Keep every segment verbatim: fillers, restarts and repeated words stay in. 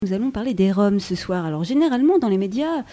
Nous allons parler des Roms ce soir. Alors généralement dans les médias,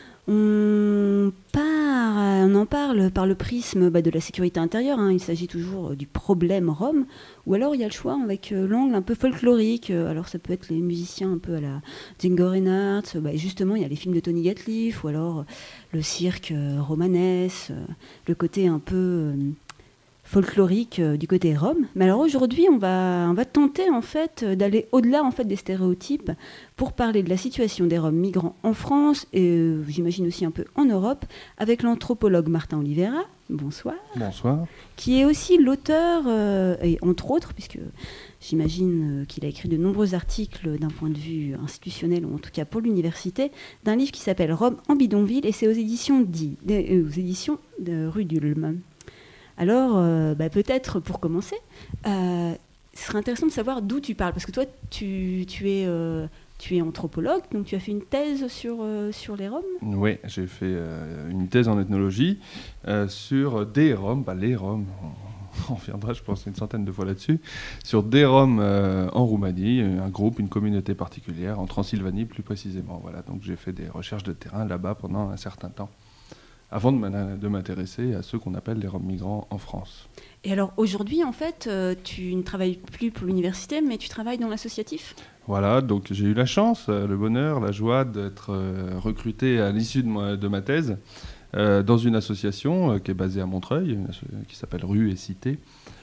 on, part, on en parle par le prisme bah, de la sécurité intérieure. Hein. Il s'agit toujours du problème Rom. Ou alors il y a le choix avec euh, l'angle un peu folklorique. Alors ça peut être les musiciens un peu à la Django Reinhardt. Bah, justement, il y a les films de Tony Gatliff. Ou alors le cirque euh, romanesque. Euh, le côté un peu... Euh, folklorique euh, du côté Rom. Mais alors aujourd'hui, on va, on va tenter en fait d'aller au-delà en fait des stéréotypes pour parler de la situation des Roms migrants en France et euh, j'imagine aussi un peu en Europe avec l'anthropologue Martin Oliveira. Bonsoir. Bonsoir. Qui est aussi l'auteur, euh, et entre autres, puisque j'imagine euh, qu'il a écrit de nombreux articles d'un point de vue institutionnel, ou en tout cas pour l'université, d'un livre qui s'appelle Roms en bidonville et c'est aux éditions, D, euh, aux éditions de Rue d'Ulm. Alors, euh, bah, peut-être pour commencer, euh, ce serait intéressant de savoir d'où tu parles. Parce que toi, tu, tu, es, euh, tu es anthropologue, donc tu as fait une thèse sur, euh, sur les Roms. Oui, j'ai fait euh, une thèse en ethnologie euh, sur des Roms, bah, les Roms, on reviendra je pense une centaine de fois là-dessus, sur des Roms euh, en Roumanie, un groupe, une communauté particulière, en Transylvanie plus précisément. Voilà, donc j'ai fait des recherches de terrain là-bas pendant un certain temps, avant de m'intéresser à ceux qu'on appelle les Roms migrants en France. Et alors aujourd'hui, en fait, euh, tu ne travailles plus pour l'université, mais tu travailles dans l'associatif ? Voilà, donc j'ai eu la chance, euh, le bonheur, la joie d'être euh, recruté à l'issue de ma, de ma thèse euh, dans une association euh, qui est basée à Montreuil, une asso- qui s'appelle Rue et Cité.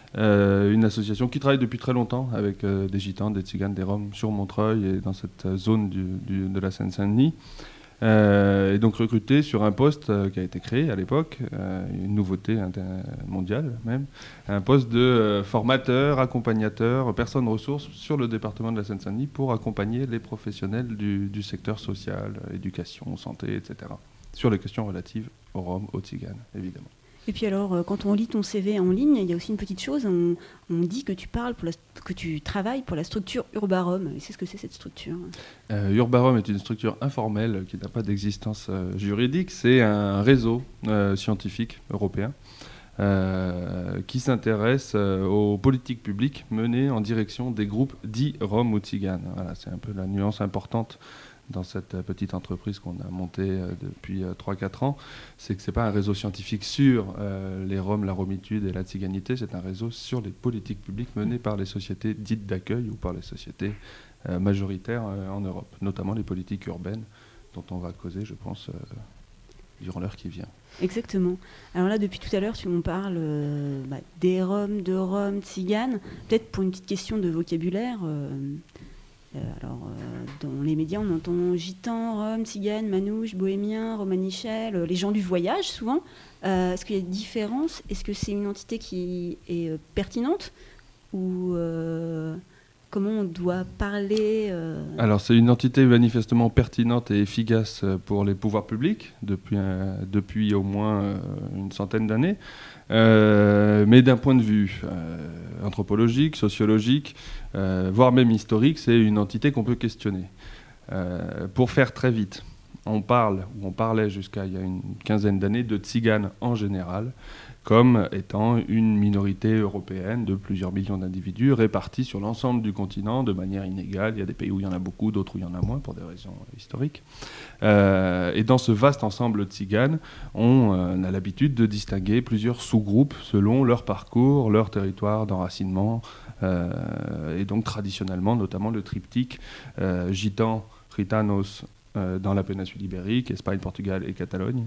Euh, une association qui travaille depuis très longtemps avec euh, des Gitanes, des Tziganes, des Roms sur Montreuil et dans cette zone du, du, de la Seine-Saint-Denis. Euh, et donc recruté sur un poste euh, qui a été créé à l'époque, euh, une nouveauté inter- mondiale même, un poste de euh, formateur, accompagnateur, personne ressource sur le département de la Seine-Saint-Denis pour accompagner les professionnels du, du secteur social, éducation, santé, et cetera, sur les questions relatives aux Roms, aux Tziganes, évidemment. Et puis alors, quand on lit ton C V en ligne, il y a aussi une petite chose, on, on dit que tu parles, pour la, que tu travailles pour la structure Urbarom. Et c'est ce que c'est cette structure ? euh, Urbarom est une structure informelle qui n'a pas d'existence euh, juridique, c'est un réseau euh, scientifique européen euh, qui s'intéresse euh, aux politiques publiques menées en direction des groupes dits Roms ou Tziganes. Voilà, c'est un peu la nuance importante dans cette petite entreprise qu'on a montée euh, depuis euh, trois à quatre ans, c'est que ce n'est pas un réseau scientifique sur euh, les Roms, la romitude et la tziganité, c'est un réseau sur les politiques publiques menées par les sociétés dites d'accueil ou par les sociétés euh, majoritaires euh, en Europe, notamment les politiques urbaines dont on va causer, je pense, euh, durant l'heure qui vient. Exactement. Alors là, depuis tout à l'heure, tu m'en parles euh, bah, des Roms, de Roms, Tziganes. Peut-être pour une petite question de vocabulaire... Euh, Euh, alors, euh, dans les médias, on entend gitan, Rome, Tzigane, Manouche, Bohémien, Romanichel, euh, les gens du voyage, souvent. Euh, est-ce qu'il y a des différences ? Est-ce que c'est une entité qui est euh, pertinente ? Ou euh, comment on doit parler euh... Alors, c'est une entité manifestement pertinente et efficace pour les pouvoirs publics depuis, euh, depuis au moins euh, une centaine d'années. Euh, mais d'un point de vue euh, anthropologique, sociologique, euh, voire même historique, c'est une entité qu'on peut questionner. Euh, pour faire très vite, on parle, ou on parlait jusqu'à il y a une quinzaine d'années, de Tziganes en général, comme étant une minorité européenne de plusieurs millions d'individus répartis sur l'ensemble du continent de manière inégale. Il y a des pays où il y en a beaucoup, d'autres où il y en a moins, pour des raisons historiques. Euh, et dans ce vaste ensemble tzigane, on euh, a l'habitude de distinguer plusieurs sous-groupes selon leur parcours, leur territoire d'enracinement, euh, et donc traditionnellement, notamment le triptyque euh, gitan, gitanos, Euh, dans la péninsule ibérique, Espagne, Portugal et Catalogne.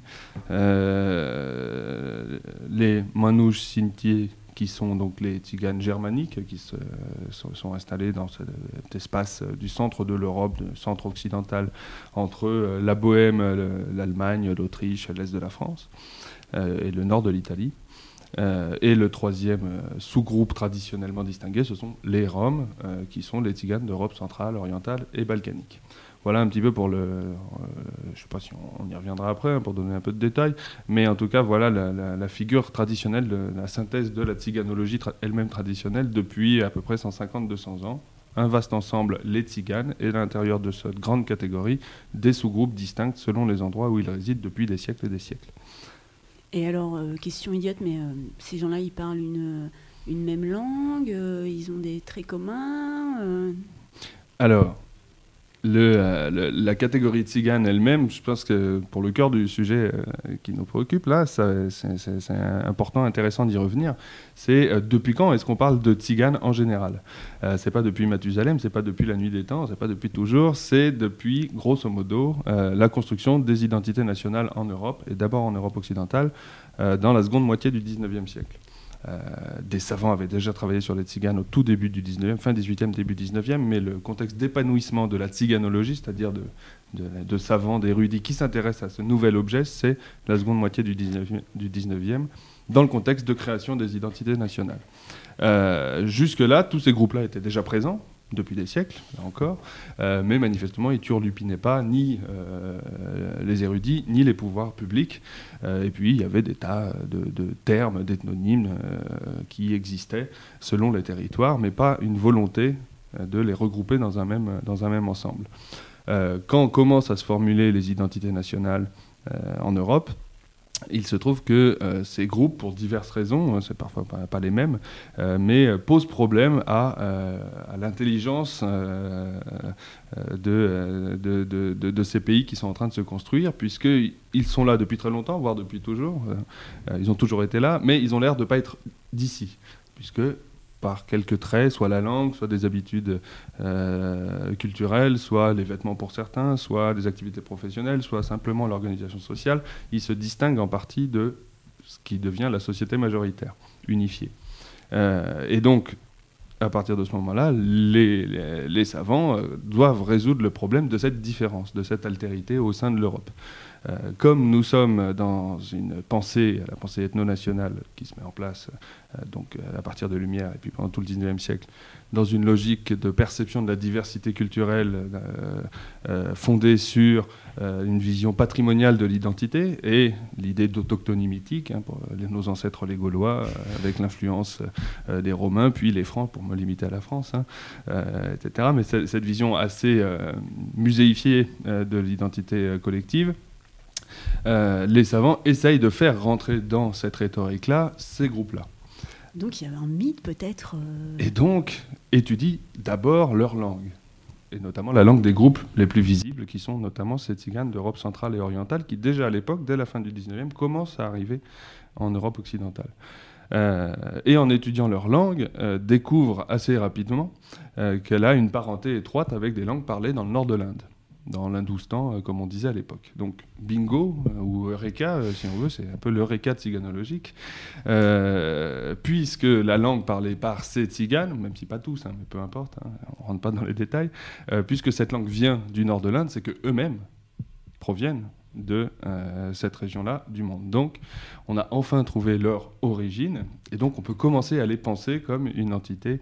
Euh, les Manouches Sinti, qui sont donc les Tziganes germaniques, qui se, sont, sont installés dans cet espace du centre de l'Europe, du centre occidental, entre euh, la Bohème, l'Allemagne, l'Autriche, l'Est de la France, euh, et le nord de l'Italie. Euh, et le troisième euh, sous-groupe traditionnellement distingué, ce sont les Roms, euh, qui sont les Tziganes d'Europe centrale, orientale et balkanique. Voilà un petit peu pour le... Euh, je ne sais pas si on, on y reviendra après, hein, pour donner un peu de détails, mais en tout cas, voilà la, la, la figure traditionnelle, de, la synthèse de la tziganologie tra- elle-même traditionnelle depuis à peu près cent cinquante à deux cents ans. Un vaste ensemble, les Tziganes, et à l'intérieur de cette grande catégorie, des sous-groupes distincts selon les endroits où ils résident depuis des siècles et des siècles. Et alors, euh, question idiote, mais euh, ces gens-là, ils parlent une, une même langue, euh, ils ont des traits communs euh... Alors... Le, euh, le, la catégorie tzigane elle-même, je pense que pour le cœur du sujet euh, qui nous préoccupe là, ça, c'est, c'est, c'est important, intéressant d'y revenir. C'est euh, depuis quand est-ce qu'on parle de tzigane en général ? euh, C'est pas depuis Mathusalem, c'est pas depuis la nuit des temps, c'est pas depuis toujours, c'est depuis grosso modo euh, la construction des identités nationales en Europe et d'abord en Europe occidentale euh, dans la seconde moitié du dix-neuvième siècle. Euh, des savants avaient déjà travaillé sur les tziganes au tout début du dix-neuvième, fin dix-huitième, début dix-neuvième, mais le contexte d'épanouissement de la tziganologie, c'est-à-dire de, de, de savants, d'érudits qui s'intéressent à ce nouvel objet, c'est la seconde moitié du dix-neuvième, du dix-neuvième dans le contexte de création des identités nationales. Euh, jusque-là, tous ces groupes-là étaient déjà présents, depuis des siècles, là encore, euh, mais manifestement, ils ne turlupinaient pas ni euh, les érudits, ni les pouvoirs publics. Euh, et puis, il y avait des tas de, de termes, d'ethnonymes euh, qui existaient selon les territoires, mais pas une volonté euh, de les regrouper dans un même, dans un même ensemble. Euh, quand on commence à se formuler les identités nationales euh, en Europe, il se trouve que euh, ces groupes, pour diverses raisons, c'est parfois pas, pas les mêmes, euh, mais euh, posent problème à, euh, à l'intelligence euh, de, de, de, de, de ces pays qui sont en train de se construire, puisqu'ils sont là depuis très longtemps, voire depuis toujours. Euh, ils ont toujours été là, mais ils ont l'air de ne pas être d'ici, puisque par quelques traits, soit la langue, soit des habitudes euh, culturelles, soit les vêtements pour certains, soit des activités professionnelles, soit simplement l'organisation sociale, ils se distinguent en partie de ce qui devient la société majoritaire, unifiée. Euh, et donc, à partir de ce moment-là, les, les, les savants euh, doivent résoudre le problème de cette différence, de cette altérité au sein de l'Europe. Euh, comme nous sommes dans une pensée, la pensée ethno-nationale qui se met en place euh, donc, à partir de Lumière et puis pendant tout le dix-neuvième siècle, dans une logique de perception de la diversité culturelle euh, euh, fondée sur euh, une vision patrimoniale de l'identité et l'idée d'autochtonie mythique, hein, pour les, nos ancêtres les Gaulois, euh, avec l'influence euh, des Romains, puis les Francs, pour me limiter à la France, hein, euh, et cetera. Mais c'est, cette vision assez euh, muséifiée euh, de l'identité euh, collective, Euh, les savants essayent de faire rentrer dans cette rhétorique-là ces groupes-là. Donc il y avait un mythe peut-être... Euh... Et donc étudient d'abord leur langue, et notamment la langue des groupes les plus visibles, qui sont notamment ces tziganes d'Europe centrale et orientale, qui déjà à l'époque, dès la fin du dix-neuvième, commencent à arriver en Europe occidentale. Euh, et en étudiant leur langue, euh, découvrent assez rapidement euh, qu'elle a une parenté étroite avec des langues parlées dans le nord de l'Inde, dans l'Hindoustan, euh, comme on disait à l'époque. Donc, bingo, euh, ou Eureka, euh, si on veut, c'est un peu l'Eureka tziganologique, euh, puisque la langue parlée par ces tziganes, même si pas tous, hein, mais peu importe, hein, on ne rentre pas dans les détails, euh, puisque cette langue vient du nord de l'Inde, c'est qu'eux-mêmes proviennent de euh, cette région-là du monde. Donc, on a enfin trouvé leur origine, et donc on peut commencer à les penser comme une entité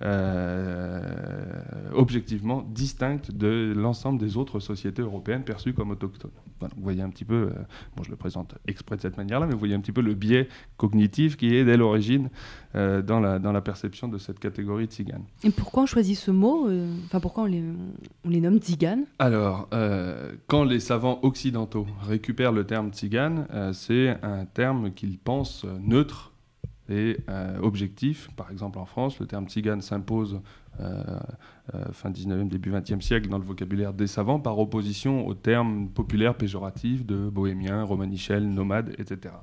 euh, objectivement distincte de l'ensemble des autres sociétés européennes perçues comme autochtones. Voilà, vous voyez un petit peu, euh, bon, je le présente exprès de cette manière-là, mais vous voyez un petit peu le biais cognitif qui est dès l'origine euh, dans, la, dans la perception de cette catégorie tzigane. Et pourquoi on choisit ce mot euh, Enfin, pourquoi on les, on les nomme tziganes ? Alors, euh, quand les savants occidentaux récupèrent le terme tzigane, euh, c'est un terme qu'ils pensent neutre et euh, objectif. Par exemple, en France, le terme tzigane s'impose euh, euh, fin dix-neuvième, début vingtième siècle dans le vocabulaire des savants par opposition au terme populaire péjoratif de bohémien, romanichel, nomade, et cetera.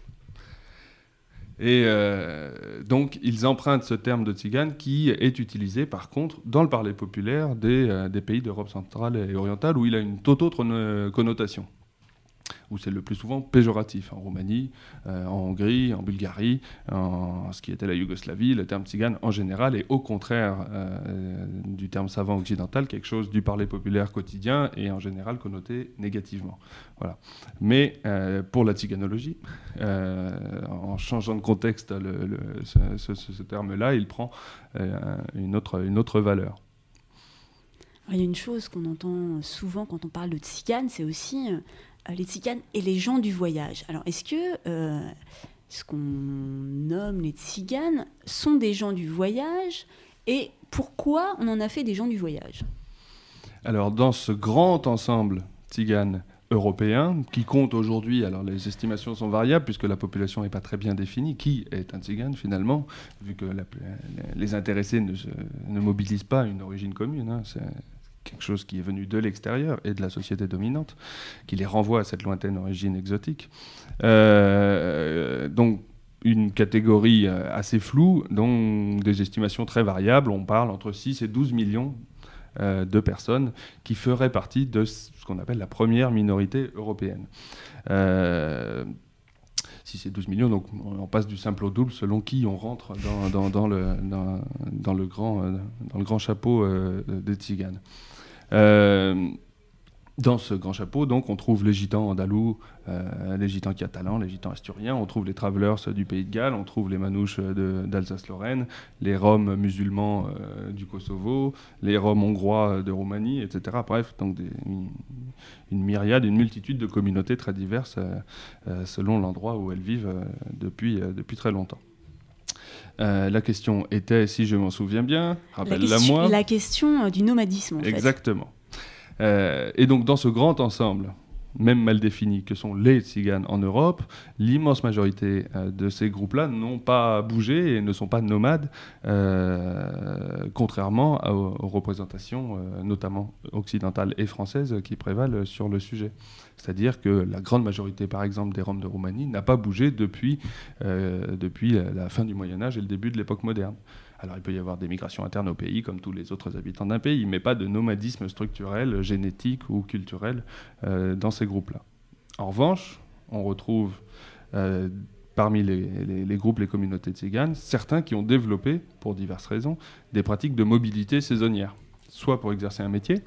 Et euh, donc, ils empruntent ce terme de tzigane qui est utilisé, par contre, dans le parler populaire des, euh, des pays d'Europe centrale et orientale, où il a une toute autre euh, connotation, où c'est le plus souvent péjoratif. En Roumanie, euh, en Hongrie, en Bulgarie, en ce qui était la Yougoslavie, le terme tzigane en général est au contraire euh, du terme savant occidental, quelque chose du parler populaire quotidien et en général connoté négativement. Voilà. Mais euh, pour la tziganologie, euh, en changeant de contexte, le, le, ce, ce, ce terme-là, il prend euh, une, autre, une autre valeur. Il y a une chose qu'on entend souvent quand on parle de tziganes, c'est aussi euh, les tziganes et les gens du voyage. Alors, est-ce que euh, ce qu'on nomme les tziganes sont des gens du voyage et pourquoi on en a fait des gens du voyage ? Alors, dans ce grand ensemble tzigane européen, qui compte aujourd'hui, alors les estimations sont variables puisque la population n'est pas très bien définie, qui est un tzigane finalement, vu que la, les intéressés ne, se, ne mobilisent pas une origine commune, hein, c'est quelque chose qui est venu de l'extérieur et de la société dominante, qui les renvoie à cette lointaine origine exotique. Euh, donc, une catégorie assez floue, dont des estimations très variables. On parle entre six et douze millions euh, de personnes qui feraient partie de ce qu'on appelle la première minorité européenne. Euh, six et douze millions, donc on passe du simple au double selon qui on rentre dans, dans, dans, le, dans, dans, le, grand, dans le grand chapeau euh, des tziganes. Euh, Dans ce grand chapeau, donc, on trouve les gitans andalous, euh, les gitans catalans, les gitans asturiens, on trouve les travelers du Pays de Galles, on trouve les manouches de, d'Alsace-Lorraine, les Roms musulmans euh, du Kosovo, les Roms hongrois de Roumanie, et cetera. Bref, donc des, une, une myriade, une multitude de communautés très diverses euh, euh, selon l'endroit où elles vivent euh, depuis, euh, depuis très longtemps. Euh, la question était, si je m'en souviens bien, rappelle-la moi. La question euh, du nomadisme, en fait. Exactement. Euh, et donc, dans ce grand ensemble, même mal défini, que sont les tziganes en Europe, l'immense majorité euh, de ces groupes-là n'ont pas bougé et ne sont pas nomades, euh, contrairement à, aux représentations, euh, notamment occidentales et françaises, qui prévalent sur le sujet. C'est-à-dire que la grande majorité, par exemple, des Roms de Roumanie n'a pas bougé depuis, euh, depuis la, la fin du Moyen-Âge et le début de l'époque moderne. Alors, il peut y avoir des migrations internes au pays, comme tous les autres habitants d'un pays, mais pas de nomadisme structurel, génétique ou culturel euh, dans ces groupes-là. En revanche, on retrouve euh, parmi les, les, les groupes, les communautés tziganes, certains qui ont développé, pour diverses raisons, des pratiques de mobilité saisonnière, soit pour exercer un métier.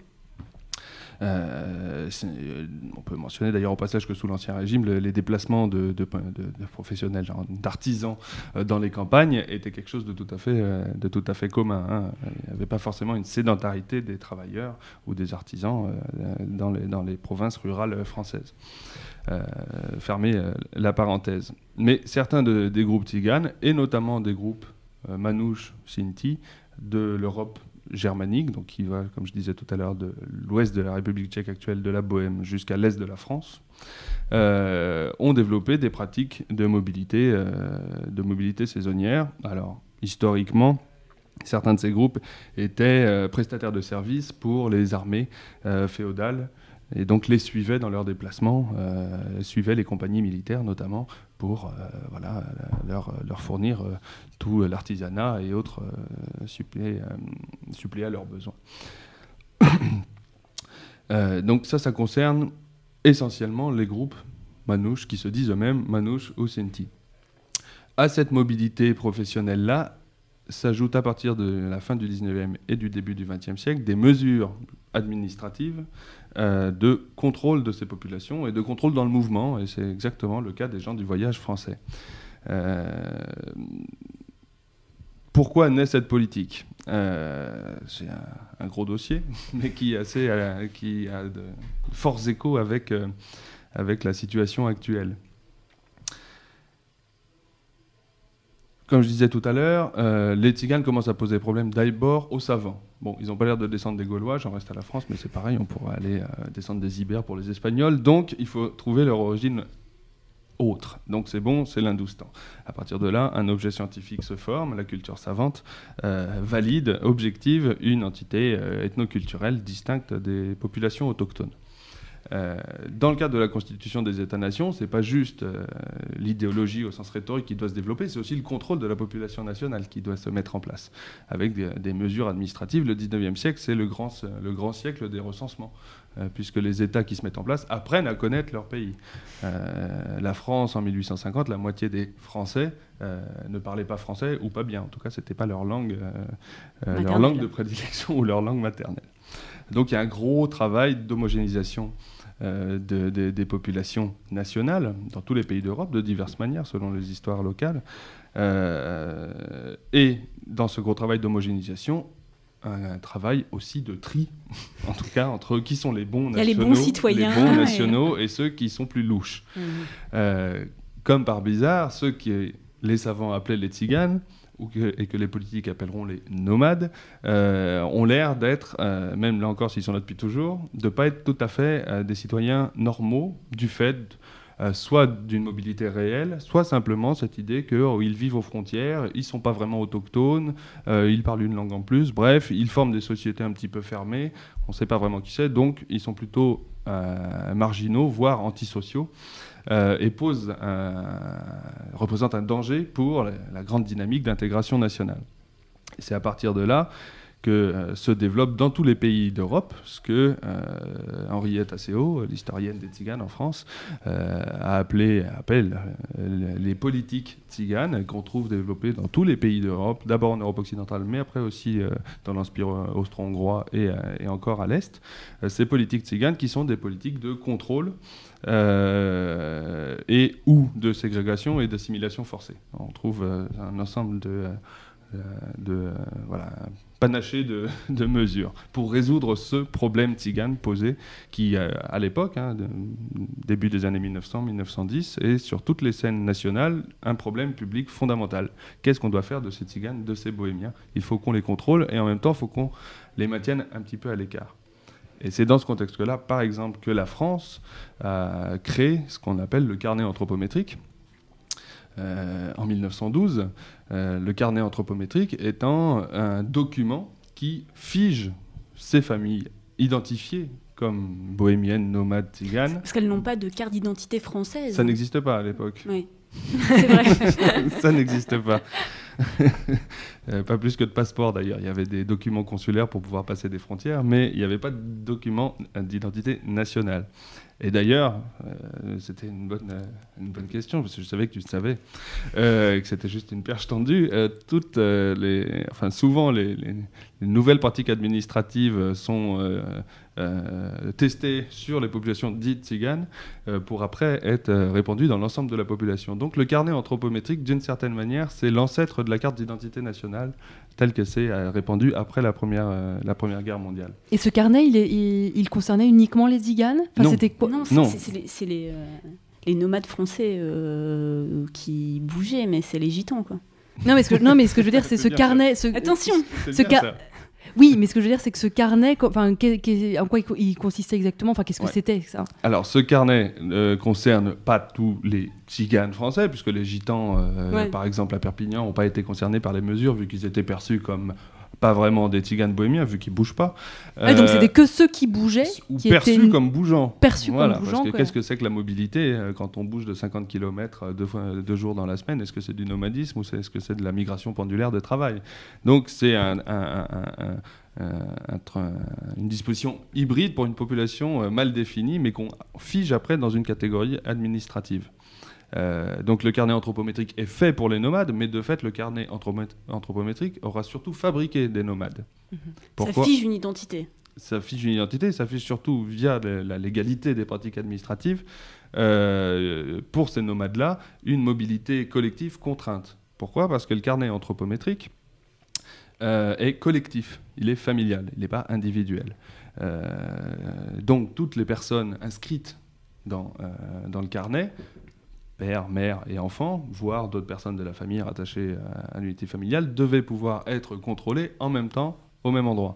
Euh, on peut mentionner d'ailleurs au passage que sous l'Ancien Régime, le, les déplacements de, de, de, de professionnels, genre d'artisans euh, dans les campagnes étaient quelque chose de tout à fait, euh, de tout à fait commun. Hein. Il n'y avait pas forcément une sédentarité des travailleurs ou des artisans euh, dans, les, dans les provinces rurales françaises. Euh, fermer euh, la parenthèse. Mais certains de, des groupes tziganes, et notamment des groupes euh, manouches, sinti, de l'Europe germanique, donc qui va, comme je disais tout à l'heure, de l'ouest de la République tchèque actuelle, de la Bohème, jusqu'à l'est de la France, euh, ont développé des pratiques de mobilité, euh, de mobilité saisonnière. Alors, historiquement, certains de ces groupes étaient euh, prestataires de services pour les armées euh, féodales, et donc les suivaient dans leurs déplacements, euh, suivaient les compagnies militaires notamment pour euh, voilà, leur, leur fournir euh, tout l'artisanat et autres euh, suppléer, euh, suppléer à leurs besoins. euh, donc ça, ça concerne essentiellement les groupes manouches qui se disent eux-mêmes manouches ou sinti. À cette mobilité professionnelle-là, s'ajoutent à partir de la fin du dix-neuvième et du début du vingtième siècle des mesures administratives euh, de contrôle de ces populations et de contrôle dans le mouvement, et c'est exactement le cas des gens du voyage français. Euh, pourquoi naît cette politique ? euh, C'est un, un gros dossier, mais qui, est assez, euh, qui a de forts échos avec, euh, avec la situation actuelle. Comme je disais tout à l'heure, euh, les tziganes commencent à poser problème d'abord aux savants. Bon, ils n'ont pas l'air de descendre des Gaulois, j'en reste à la France, mais c'est pareil, on pourrait aller euh, descendre des Ibères pour les Espagnols. Donc, il faut trouver leur origine autre. Donc, c'est bon, c'est l'Hindoustan. À partir de là, un objet scientifique se forme, la culture savante euh, valide, objective, une entité euh, ethnoculturelle distincte des populations autochtones. Euh, dans le cadre de la constitution des États-nations, ce n'est pas juste euh, l'idéologie au sens rhétorique qui doit se développer, c'est aussi le contrôle de la population nationale qui doit se mettre en place, avec des, des mesures administratives. Le dix-neuvième siècle, c'est le grand, le grand siècle des recensements, euh, puisque les États qui se mettent en place apprennent à connaître leur pays. Euh, la France, en mille huit cent cinquante, la moitié des Français euh, ne parlaient pas français, ou pas bien. En tout cas, ce n'était pas leur langue, euh, leur langue de prédilection ou leur langue maternelle. Donc il y a un gros travail d'homogénéisation euh, de, de, des populations nationales dans tous les pays d'Europe, de diverses manières, selon les histoires locales. Euh, et dans ce gros travail d'homogénéisation, un, un travail aussi de tri, en tout cas, entre qui sont les bons nationaux, les bons citoyens, les bons nationaux et... et ceux qui sont plus louches. Mmh. Euh, comme par bizarre, ceux qui les savants appelaient les tziganes, ou que, et que les politiques appelleront les nomades, euh, ont l'air d'être, euh, même là encore s'ils sont là depuis toujours, de ne pas être tout à fait euh, des citoyens normaux du fait euh, soit d'une mobilité réelle, soit simplement cette idée qu'ils oh, vivent aux frontières, ils ne sont pas vraiment autochtones, euh, ils parlent une langue en plus, bref, ils forment des sociétés un petit peu fermées, on ne sait pas vraiment qui c'est, donc ils sont plutôt euh, marginaux, voire antisociaux. Euh, et pose un, représente un danger pour la, la grande dynamique d'intégration nationale. Et c'est à partir de là que euh, se développe dans tous les pays d'Europe ce que euh, Henriette Asseo, l'historienne des Tziganes en France, euh, a appelé, appelle euh, les politiques tziganes, qu'on trouve développées dans tous les pays d'Europe, d'abord en Europe occidentale, mais après aussi euh, dans l'Empire austro-hongrois et, euh, et encore à l'Est. Euh, ces politiques tziganes qui sont des politiques de contrôle Euh, et ou de ségrégation et d'assimilation forcée. On trouve euh, un ensemble de, euh, de euh, voilà, panaché de, de mesures pour résoudre ce problème tzigane posé qui, euh, à l'époque, hein, de, début des années mille neuf cents mille neuf cent dix, est sur toutes les scènes nationales un problème public fondamental. Qu'est-ce qu'on doit faire de ces tziganes, de ces bohémiens ? Il faut qu'on les contrôle et en même temps, il faut qu'on les maintienne un petit peu à l'écart. Et c'est dans ce contexte-là, par exemple, que la France a créé ce qu'on appelle le carnet anthropométrique euh, en mille neuf cent douze. Euh, le carnet anthropométrique étant un document qui fige ces familles identifiées comme bohémiennes, nomades, tziganes. Parce qu'elles n'ont pas de carte d'identité française. Ça n'existe pas à l'époque. Oui, c'est vrai. Ça n'existe pas. euh, pas plus que de passeport d'ailleurs. Il y avait des documents consulaires pour pouvoir passer des frontières, mais il n'y avait pas de document d'identité nationale. Et d'ailleurs, euh, c'était une bonne, euh, une bonne question, parce que je savais que tu le savais, euh, que c'était juste une perche tendue. Euh, toutes, euh, les, enfin, souvent, les, les, les nouvelles pratiques administratives sont euh, euh, testées sur les populations dites tziganes euh, pour après être euh, répandues dans l'ensemble de la population. Donc le carnet anthropométrique, d'une certaine manière, c'est l'ancêtre de la carte d'identité nationale telle que c'est euh, répandue après la première, euh, la Première Guerre mondiale. Et ce carnet, il, est, il, il concernait uniquement les tziganes ? Enfin, Non. C'était quoi ? Non, c'est, Non. c'est, c'est les, c'est les, euh, les nomades français euh, qui bougeaient, mais c'est les gitans, quoi. Non, mais ce que, non, mais ce que je veux dire, c'est C'est ce bien carnet... Ce, Attention. C'est Ce bien ca- ça. Oui, mais ce que je veux dire, c'est que ce carnet, co- enfin, qu'est- qu'est- en quoi il, co- il consistait exactement ? Enfin, qu'est-ce que Ouais. c'était, ça ? Alors, ce carnet ne concerne pas tous les tziganes français, puisque les gitans, euh, Ouais. par exemple à Perpignan, n'ont pas été concernés par les mesures, vu qu'ils étaient perçus comme pas vraiment des tziganes bohémiens, vu qu'ils ne bougent pas. Ah, donc Euh, c'était que ceux qui bougeaient, ou qui perçus étaient comme bougeants. perçus Voilà, comme parce bougeants. que quoi. qu'est-ce que c'est que la mobilité euh, quand on bouge de cinquante kilomètres euh, deux, fois- deux jours dans la semaine ? Est-ce que c'est du nomadisme ou c'est, est-ce que c'est de la migration pendulaire de travail ? Donc c'est un, un- un- un- un- un tra- une disposition hybride pour une population euh, mal définie, mais qu'on fige après dans une catégorie administrative. Euh, donc le carnet anthropométrique est fait pour les nomades, mais de fait le carnet anthropomét- anthropométrique aura surtout fabriqué des nomades. Ça fige une identité. Ça fiche une identité, ça fiche surtout via le- la légalité des pratiques administratives, euh, pour ces nomades-là, une mobilité collective contrainte. Pourquoi ? Parce que le carnet anthropométrique euh, est collectif, il est familial, il n'est pas individuel. Euh, donc toutes les personnes inscrites dans, euh, dans le carnet, père, mère et enfants, voire d'autres personnes de la famille rattachées à l'unité familiale, devaient pouvoir être contrôlées en même temps au même endroit.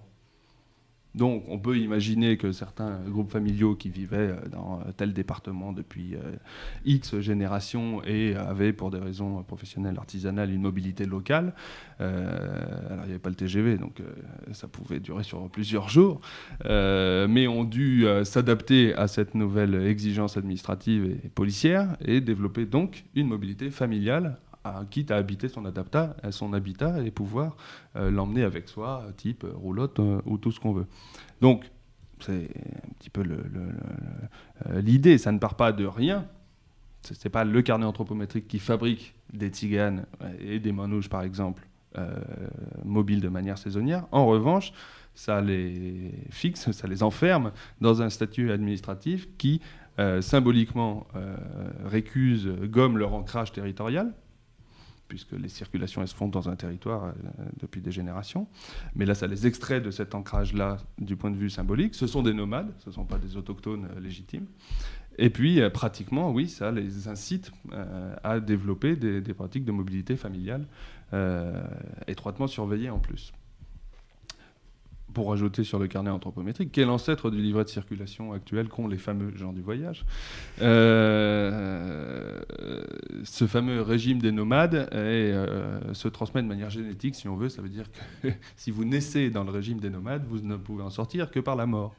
Donc on peut imaginer que certains groupes familiaux qui vivaient dans tel département depuis euh, X générations et avaient pour des raisons professionnelles, artisanales, une mobilité locale, euh, alors il n'y avait pas le T G V, donc euh, ça pouvait durer sur plusieurs jours, euh, mais ont dû euh, s'adapter à cette nouvelle exigence administrative et policière et développer donc une mobilité familiale, à, quitte à habiter son, adapta, son habitat et pouvoir euh, l'emmener avec soi, type roulotte euh, ou tout ce qu'on veut. Donc, c'est un petit peu le, le, le, le, l'idée, ça ne part pas de rien. Ce n'est pas le carnet anthropométrique qui fabrique des tziganes et des manouches, par exemple, euh, mobiles de manière saisonnière. En revanche, ça les fixe, ça les enferme dans un statut administratif qui, euh, symboliquement, euh, récuse, gomme leur ancrage territorial, puisque les circulations elles se font dans un territoire euh, depuis des générations. Mais là, ça les extrait de cet ancrage-là du point de vue symbolique. Ce sont des nomades, ce ne sont pas des autochtones euh, légitimes. Et puis, euh, pratiquement, oui, ça les incite euh, à développer des, des pratiques de mobilité familiale euh, étroitement surveillées en plus. pour rajouter sur le carnet anthropométrique, qui est l'ancêtre du livret de circulation actuel qu'ont les fameux gens du voyage. Euh, ce fameux régime des nomades est, euh, se transmet de manière génétique, si on veut. Ça veut dire que si vous naissez dans le régime des nomades, vous ne pouvez en sortir que par la mort.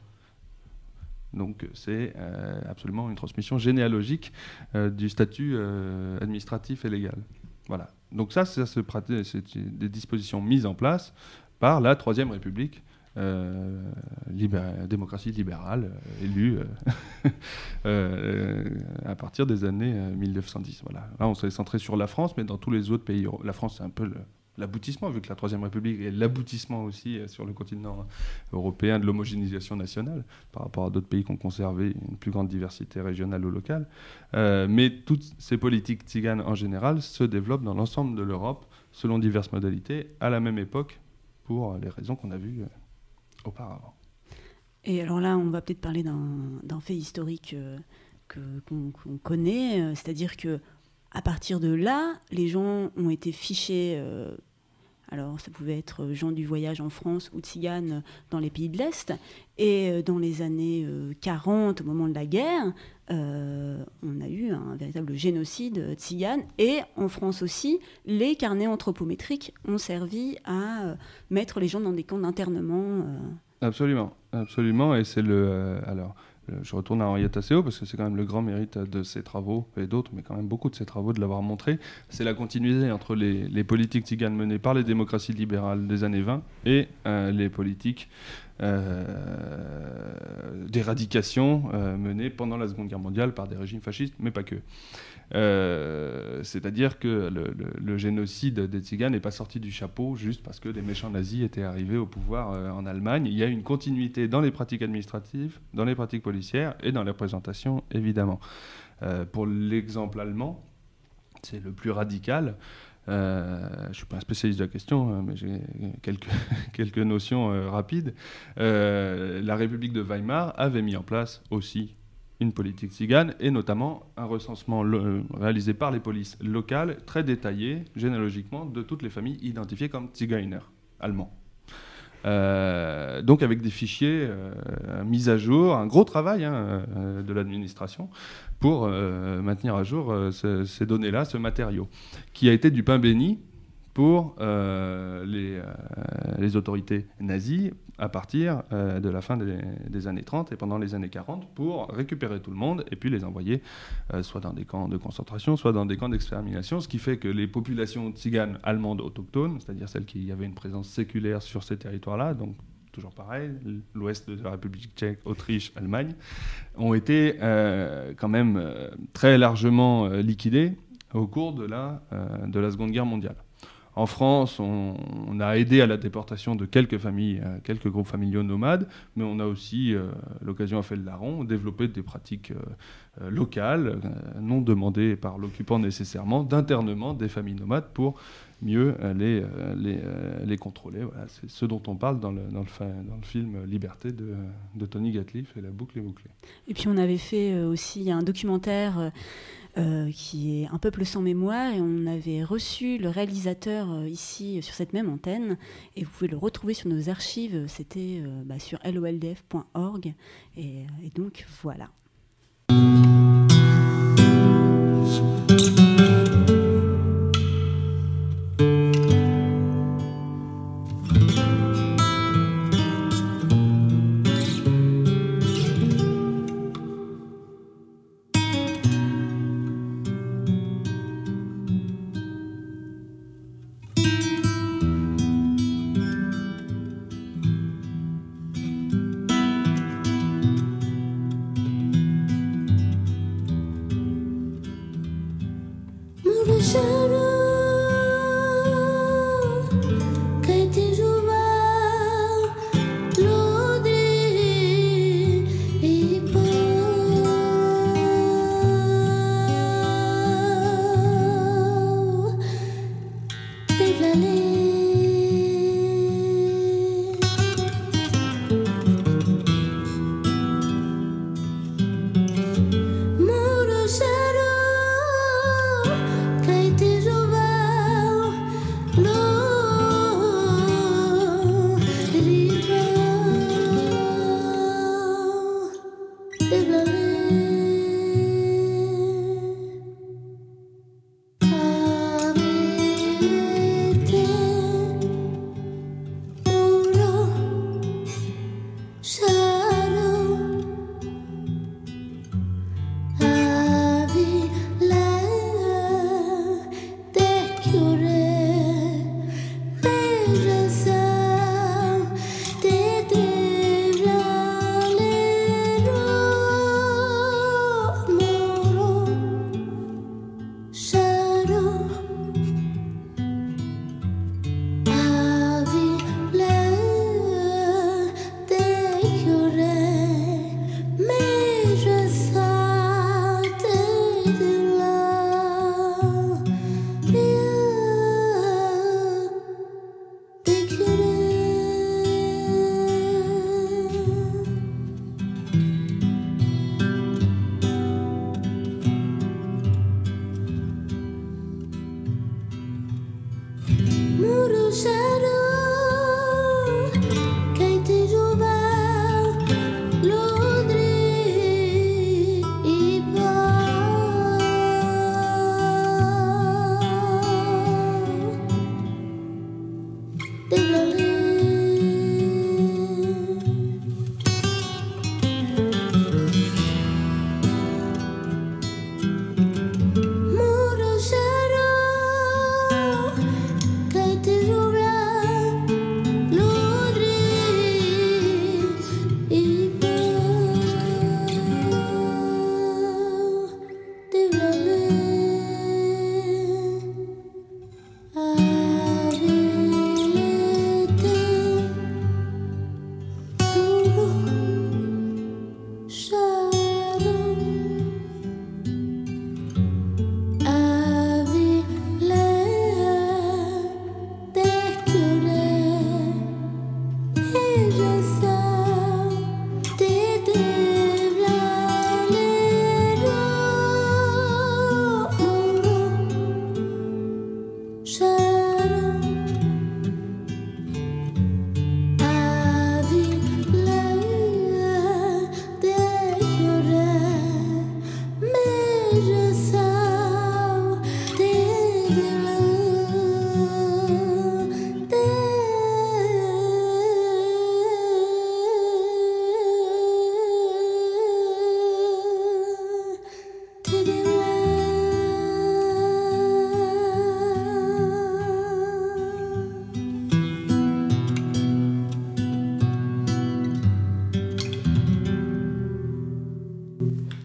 Donc c'est euh, absolument une transmission généalogique euh, du statut euh, administratif et légal. Voilà. Donc ça, ça se pratique, c'est des dispositions mises en place par la Troisième République, euh, libéra- démocratie libérale, euh, élue euh, euh, à partir des années euh, mille neuf cent dix. Voilà. Là, on s'est centré sur la France, mais dans tous les autres pays, la France, c'est un peu le, l'aboutissement, vu que la Troisième République est l'aboutissement aussi euh, sur le continent européen de l'homogénéisation nationale, par rapport à d'autres pays qui ont conservé une plus grande diversité régionale ou locale. Euh, mais toutes ces politiques tziganes, en général, se développent dans l'ensemble de l'Europe, selon diverses modalités, à la même époque, pour les raisons qu'on a vues euh, auparavant. Et alors là, on va peut-être parler d'un, d'un fait historique euh, que, qu'on, qu'on connaît, euh, c'est-à-dire que à partir de là, les gens ont été fichés. Euh, alors, ça pouvait être gens du voyage en France ou tziganes dans les pays de l'Est. Et euh, dans les années euh, quarante, au moment de la guerre, euh, on a eu un véritable génocide tzigane. Et en France aussi, les carnets anthropométriques ont servi à euh, mettre les gens dans des camps d'internement. Euh. Absolument, absolument. Et c'est le. Euh, alors. Je retourne à Henriette Asseo parce que c'est quand même le grand mérite de ses travaux, et d'autres, mais quand même beaucoup de ses travaux, de l'avoir montré. C'est la continuité entre les, les politiques tziganes menées par les démocraties libérales des années vingt et euh, les politiques euh, d'éradication euh, menées pendant la Seconde Guerre mondiale par des régimes fascistes, mais pas que. Euh, c'est-à-dire que le, le, le génocide des Tziganes n'est pas sorti du chapeau juste parce que les méchants nazis étaient arrivés au pouvoir euh, en Allemagne. Il y a une continuité dans les pratiques administratives, dans les pratiques policières et dans les représentations, évidemment. Euh, pour l'exemple allemand, c'est le plus radical. Euh, je ne suis pas un spécialiste de la question, mais j'ai quelques, quelques notions euh, rapides. Euh, la République de Weimar avait mis en place aussi une politique tzigane, et notamment un recensement lo- réalisé par les polices locales, très détaillé, généalogiquement, de toutes les familles identifiées comme Tzigeuner, allemands. Euh, donc avec des fichiers euh, mis à jour, un gros travail hein, euh, de l'administration pour euh, maintenir à jour euh, ce, ces données-là, ce matériau, qui a été du pain béni pour euh, les, euh, les autorités nazies à partir euh, de la fin des, des années trente et pendant les années quarante pour récupérer tout le monde et puis les envoyer euh, soit dans des camps de concentration, soit dans des camps d'extermination, ce qui fait que les populations tziganes allemandes autochtones, c'est-à-dire celles qui avaient une présence séculaire sur ces territoires-là, donc toujours pareil, l'ouest de la République tchèque, Autriche, Allemagne, ont été euh, quand même euh, très largement euh, liquidées au cours de la, euh, de la Seconde Guerre mondiale. En France, on, on a aidé à la déportation de quelques familles, euh, quelques groupes familiaux nomades, mais on a aussi, euh, l'occasion a fait le larron, développé des pratiques euh, euh, locales, euh, non demandées par l'occupant nécessairement, d'internement des familles nomades pour mieux euh, les, euh, les, euh, les contrôler. Voilà, c'est ce dont on parle dans le, dans le, fa- dans le film Liberté de, de Tony Gatliff, et la boucle est bouclée. Et puis on avait fait euh, aussi un documentaire euh, Euh, qui est Un peuple sans mémoire, et on avait reçu le réalisateur euh, ici sur cette même antenne, et vous pouvez le retrouver sur nos archives, c'était euh, bah, sur L O L D F point org, et, et donc voilà. Kite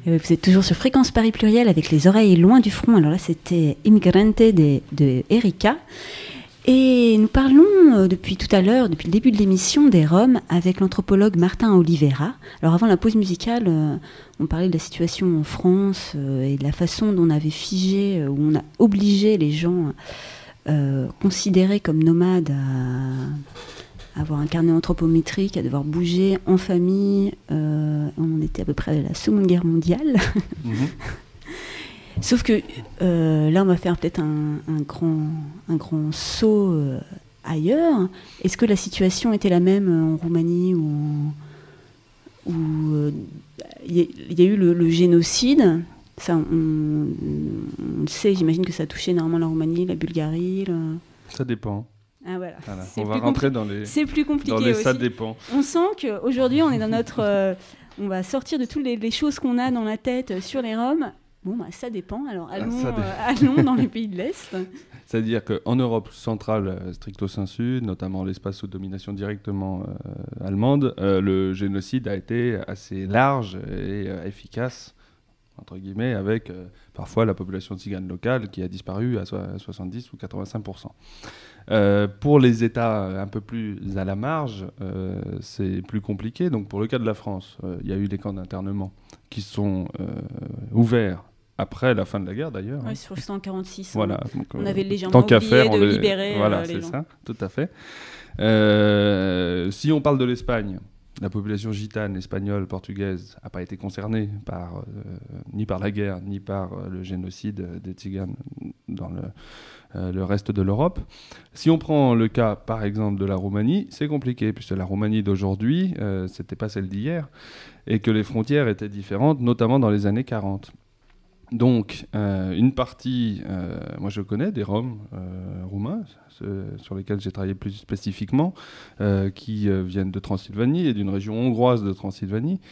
Et vous êtes toujours sur Fréquence Paris Pluriel avec les oreilles loin du front. Alors là, c'était Immigrante de, de Erika. Et nous parlons euh, depuis tout à l'heure, depuis le début de l'émission, des Roms avec l'anthropologue Martin Oliveira. Alors avant la pause musicale, euh, on parlait de la situation en France euh, et de la façon dont on avait figé, euh, où on a obligé les gens euh, considérés comme nomades à, à avoir un carnet anthropométrique, à devoir bouger en famille. Euh, on en était à peu près à la Seconde Guerre mondiale. Mmh. Sauf que euh, là, on va faire peut-être un, un, grand, un grand saut euh, ailleurs. Est-ce que la situation était la même en Roumanie où il euh, y, y a eu le, le génocide? Ça, on, on le sait, j'imagine que ça a touché énormément la Roumanie, la Bulgarie. Le... Ça dépend. Ah, voilà. Voilà. On va rentrer compli- dans les, c'est plus compliqué dans les aussi. Ça dépend. On sent qu'aujourd'hui, on est dans notre... Euh, on va sortir de toutes les, les choses qu'on a dans la tête sur les Roms. Bon, bah, ça dépend. Alors, allons, ah, dé... euh, allons dans les pays de l'Est. C'est-à-dire qu'en Europe centrale, stricto sensu, notamment l'espace sous domination directement euh, allemande, euh, le génocide a été assez large et euh, efficace, entre guillemets, avec euh, parfois la population tzigane locale qui a disparu à, so- à soixante-dix ou quatre-vingt-cinq pour cent. Euh, pour les États un peu plus à la marge, euh, c'est plus compliqué. Donc pour le cas de la France, il euh, y a eu des camps d'internement qui sont euh, ouverts après la fin de la guerre, d'ailleurs. Oui, sur cent quarante-six. Voilà. Hein. Donc, on avait légèrement tant qu'à oublié faire, de les... libérer voilà, euh, les c'est gens. ça, tout à fait. Euh, si on parle de l'Espagne, la population gitane, espagnole, portugaise n'a pas été concernée par, euh, ni par la guerre, ni par euh, le génocide des Tziganes dans le, euh, le reste de l'Europe. Si on prend le cas, par exemple, de la Roumanie, c'est compliqué, puisque la Roumanie d'aujourd'hui, euh, ce n'était pas celle d'hier, et que les frontières étaient différentes, notamment dans les années quarante. Donc, euh, une partie, euh, moi je connais des Roms euh, roumains, ceux sur lesquels j'ai travaillé plus spécifiquement, euh, qui euh, viennent de Transylvanie et d'une région hongroise de Transylvanie,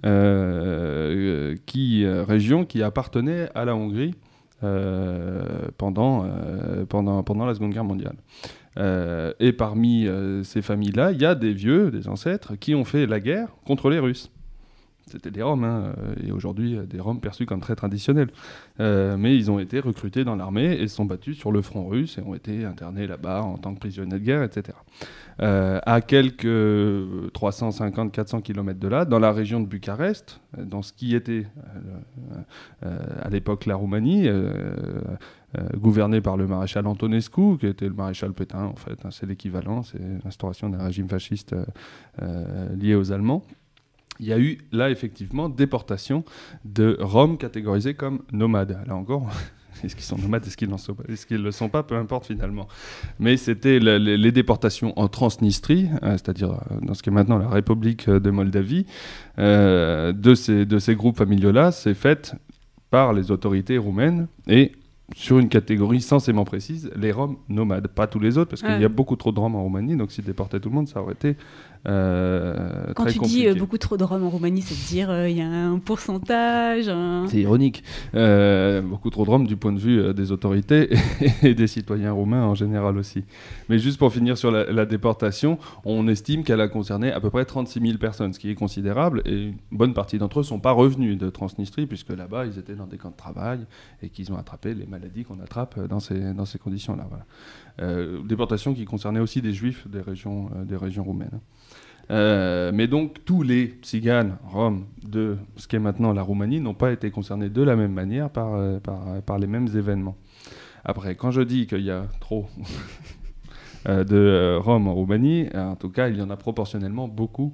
euh, qui, euh, région qui appartenait à la Hongrie euh, pendant, euh, pendant, pendant la Seconde Guerre mondiale. Euh, et parmi euh, ces familles-là, il y a des vieux, des ancêtres, qui ont fait la guerre contre les Russes. C'était des Roms, hein, et aujourd'hui des Roms perçus comme très traditionnels. Euh, mais ils ont été recrutés dans l'armée et se sont battus sur le front russe et ont été internés là-bas en tant que prisonniers de guerre, et cetera. Euh, à quelques trois cent cinquante à quatre cents kilomètres de là, dans la région de Bucarest, dans ce qui était euh, euh, à l'époque la Roumanie, euh, euh, gouvernée par le maréchal Antonescu, qui était le maréchal Pétain, en fait, hein, c'est l'équivalent, c'est l'instauration d'un régime fasciste euh, euh, lié aux Allemands. Il y a eu, là, effectivement, déportation de Roms catégorisés comme nomades. Là encore, est-ce qu'ils sont nomades, est-ce qu'ils ne le sont pas, peu importe finalement. Mais c'était le, le, les déportations en Transnistrie, euh, c'est-à-dire dans ce qui est maintenant la République de Moldavie, euh, de, ces, de ces groupes familiaux-là, c'est fait par les autorités roumaines et sur une catégorie censément précise, les Roms nomades. Pas tous les autres, parce qu'il ouais. y a beaucoup trop de Roms en Roumanie, donc s'ils déportaient tout le monde, ça aurait été euh, Quand très tu compliqué. dis euh, beaucoup trop de Roms en Roumanie, ça veut dire il euh, y a un pourcentage un... C'est ironique. Euh, beaucoup trop de Roms du point de vue euh, des autorités et, et des citoyens roumains en général aussi. Mais juste pour finir sur la, la déportation, on estime qu'elle a concerné à peu près trente-six mille personnes, ce qui est considérable, et une bonne partie d'entre eux ne sont pas revenus de Transnistrie, puisque là-bas, ils étaient dans des camps de travail et qu'ils ont attrapé les maladies qu'on attrape dans ces, dans ces conditions-là. Voilà. Euh, déportation qui concernait aussi des juifs des régions, euh, des régions roumaines. Euh, mais donc tous les tziganes, roms de ce qu'est maintenant la Roumanie n'ont pas été concernés de la même manière par, euh, par, par les mêmes événements. Après, quand je dis qu'il y a trop euh, de euh, Roms en Roumanie, en tout cas il y en a proportionnellement beaucoup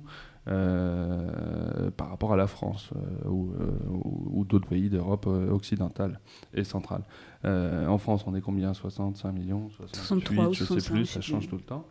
euh, par rapport à la France euh, ou, euh, ou, ou d'autres pays d'Europe euh, occidentale et centrale. Euh, en France, on est combien ? soixante-cinq millions, soixante-trois, je ne sais plus, ça change tout le temps.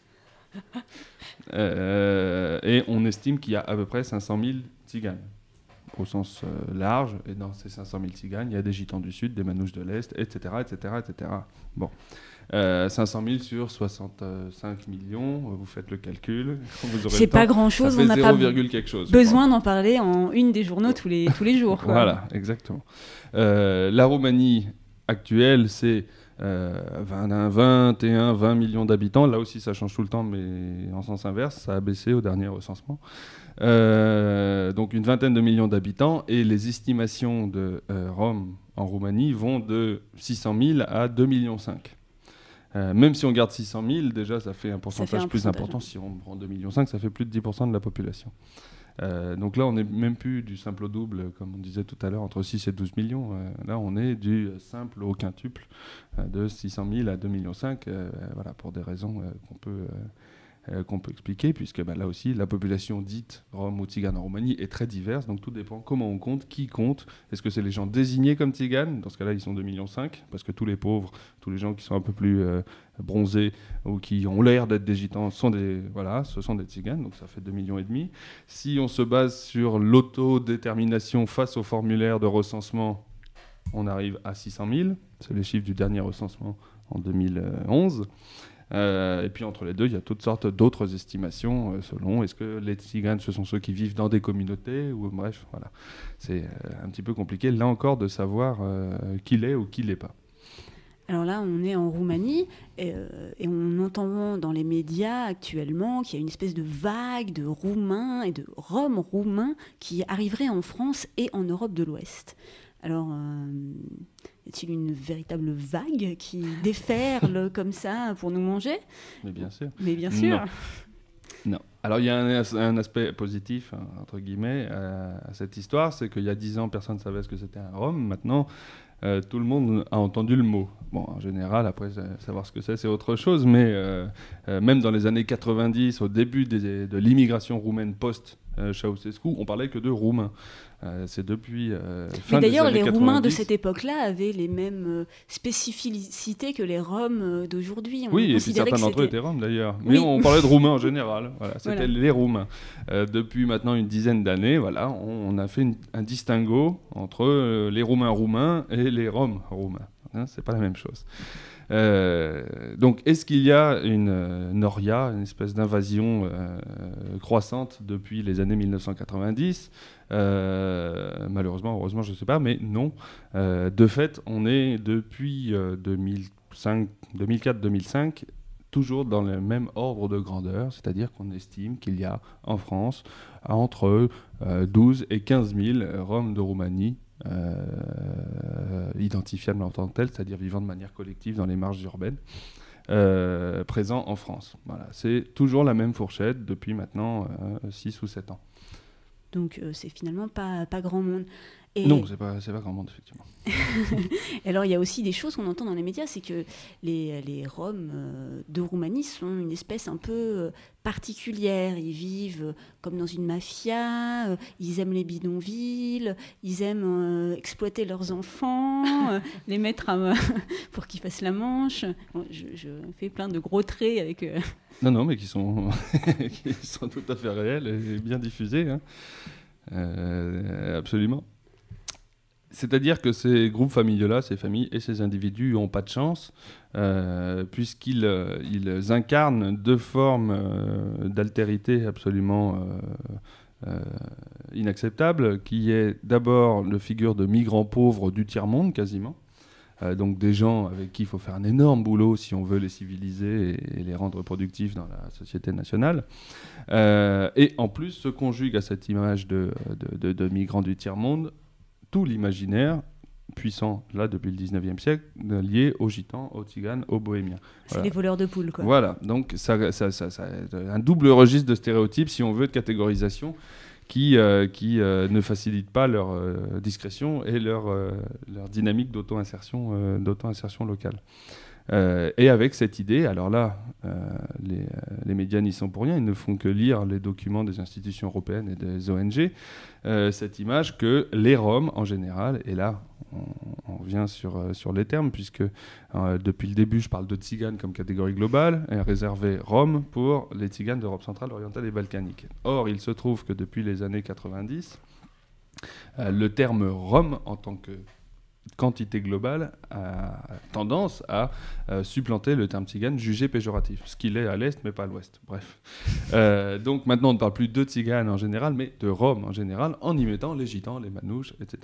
Euh, et on estime qu'il y a à peu près cinq cent mille tziganes au sens euh, large, et dans ces cinq cent mille tziganes, il y a des gitans du sud, des manouches de l'est, et cetera, et cetera, et cetera. Bon, euh, cinq cent mille sur soixante-cinq millions, vous faites le calcul. Vous aurez c'est pas grand-chose, on n'a pas quelque chose, besoin d'en parler en une des journaux tous les tous les jours. Quoi. Voilà, exactement. Euh, la Roumanie actuelle, c'est Euh, vingt et un, vingt millions d'habitants. Là aussi, ça change tout le temps, mais en sens inverse, ça a baissé au dernier recensement. Euh, donc une vingtaine de millions d'habitants, et les estimations de euh, Roms en Roumanie vont de six cent mille à deux virgule cinq millions. Euh, même si on garde six cent mille, déjà ça fait un pourcentage fait un plus pourcentage, important. hein. Si on prend deux virgule cinq millions, ça fait plus de dix pour cent de la population. Euh, donc là, on n'est même plus du simple au double, comme on disait tout à l'heure, entre six et douze millions. Euh, là, on est du simple au quintuple, euh, de six cent mille à deux virgule cinq millions, euh, voilà, pour des raisons euh, qu'on peut... Euh, Euh, qu'on peut expliquer, puisque bah, là aussi, la population dite Rome ou Tzigane en Roumanie est très diverse, donc tout dépend comment on compte, qui compte. Est-ce que c'est les gens désignés comme Tziganes? Dans ce cas-là, ils sont deux virgule cinq millions, parce que tous les pauvres, tous les gens qui sont un peu plus euh, bronzés ou qui ont l'air d'être des gitans, sont des, voilà, ce sont des Tziganes, donc ça fait deux virgule cinq millions. Si on se base sur l'autodétermination face au formulaire de recensement, on arrive à six cent mille, c'est les chiffres du dernier recensement en deux mille onze. Euh, et puis entre les deux, il y a toutes sortes d'autres estimations euh, selon est-ce que les Tziganes ce sont ceux qui vivent dans des communautés ou bref, voilà, c'est euh, un petit peu compliqué là encore de savoir euh, qui l'est ou qui l'est pas. Alors là, on est en Roumanie et, euh, et on entend dans les médias actuellement qu'il y a une espèce de vague de Roumains et de Roms roumains qui arriveraient en France et en Europe de l'Ouest. Alors, euh, est-il une véritable vague qui déferle comme ça pour nous manger? Mais bien sûr. Mais bien sûr. Non. Non. Alors, il y a un, un aspect positif, hein, entre guillemets, à, à cette histoire, c'est qu'il y a dix ans, personne ne savait ce que c'était un Rome. Maintenant, euh, tout le monde a entendu le mot. Bon, en général, après, savoir ce que c'est, c'est autre chose. Mais euh, euh, même dans les années quatre-vingt-dix, au début des, de l'immigration roumaine post- Euh, Ceausescu, on parlait que de Roumains. Euh, c'est depuis euh, fin Mais d'ailleurs, des années les Roumains de quatre-vingt-dix. cette époque-là avaient les mêmes euh, spécificités que les Roms euh, d'aujourd'hui. On Oui, et puis considérait certains que d'entre eux c'était- étaient Roms d'ailleurs. Mais Oui. on parlait de Roumains en général. Voilà, c'était Voilà. les Roumains. Euh, depuis maintenant une dizaine d'années, voilà, on, on a fait une, un distinguo entre euh, les Roumains roumains et les Roms roumains. Hein, c'est pas la même chose. Euh, donc, est-ce qu'il y a une euh, noria, une espèce d'invasion euh, croissante depuis les années mille neuf cent quatre-vingt-dix? euh, Malheureusement, heureusement, je ne sais pas, mais non. Euh, de fait, on est depuis euh, deux mille cinq, deux mille quatre deux mille cinq toujours dans le même ordre de grandeur, c'est-à-dire qu'on estime qu'il y a en France entre euh, douze et quinze mille Roms de Roumanie Euh, identifiables en tant que tels, c'est-à-dire vivant de manière collective dans les marges urbaines, euh, présents en France. Voilà. C'est toujours la même fourchette depuis maintenant euh, six ou sept ans. Donc, euh, c'est finalement pas, pas grand monde. Et Non, c'est pas, c'est pas grand monde, effectivement. alors, il y a aussi des choses qu'on entend dans les médias, c'est que les, les Roms euh, de Roumanie sont une espèce un peu euh, particulière. Ils vivent euh, comme dans une mafia, euh, ils aiment les bidonvilles, ils aiment euh, exploiter leurs enfants, euh, les mettre à, pour qu'ils fassent la manche. Bon, je, je fais plein de gros traits avec... euh, Non, non, mais qui sont, qui sont tout à fait réels et bien diffusés. Hein. Euh, absolument. C'est-à-dire que ces groupes familiaux-là, ces familles et ces individus n'ont pas de chance, euh, puisqu'ils euh, ils incarnent deux formes euh, d'altérité absolument euh, euh, inacceptables, qui est d'abord la figure de migrants pauvres du tiers-monde, quasiment. Euh, donc des gens avec qui il faut faire un énorme boulot si on veut les civiliser et, et les rendre productifs dans la société nationale. Euh, et en plus se conjugue à cette image de, de, de, de migrants du tiers-monde tout l'imaginaire puissant, là, depuis le dix-neuvième siècle, lié aux gitans, aux tziganes, aux bohémiens. C'est Voilà. des voleurs de poules, quoi. Voilà, donc ça, ça, ça, ça, un double registre de stéréotypes, si on veut, de catégorisation, qui, euh, qui euh, ne facilitent pas leur euh, discrétion et leur, euh, leur dynamique d'auto-insertion, euh, d'auto-insertion locale. Euh, et avec cette idée, alors là, euh, les, euh, les médias n'y sont pour rien, ils ne font que lire les documents des institutions européennes et des O N G, euh, cette image que les Roms, en général, et là, on, on revient sur, euh, sur les termes, puisque euh, depuis le début, je parle de tziganes comme catégorie globale, et réservé Roms pour les tziganes d'Europe centrale, orientale et balkanique. Or, il se trouve que depuis les années quatre-vingt-dix, euh, le terme Rom, en tant que quantité globale, a tendance à euh, supplanter le terme tzigane jugé péjoratif, ce qu'il est à l'est mais pas à l'ouest. Bref. Euh, donc maintenant on ne parle plus de tziganes en général, mais de Roms en général, en y mettant les gitans, les manouches, et cetera.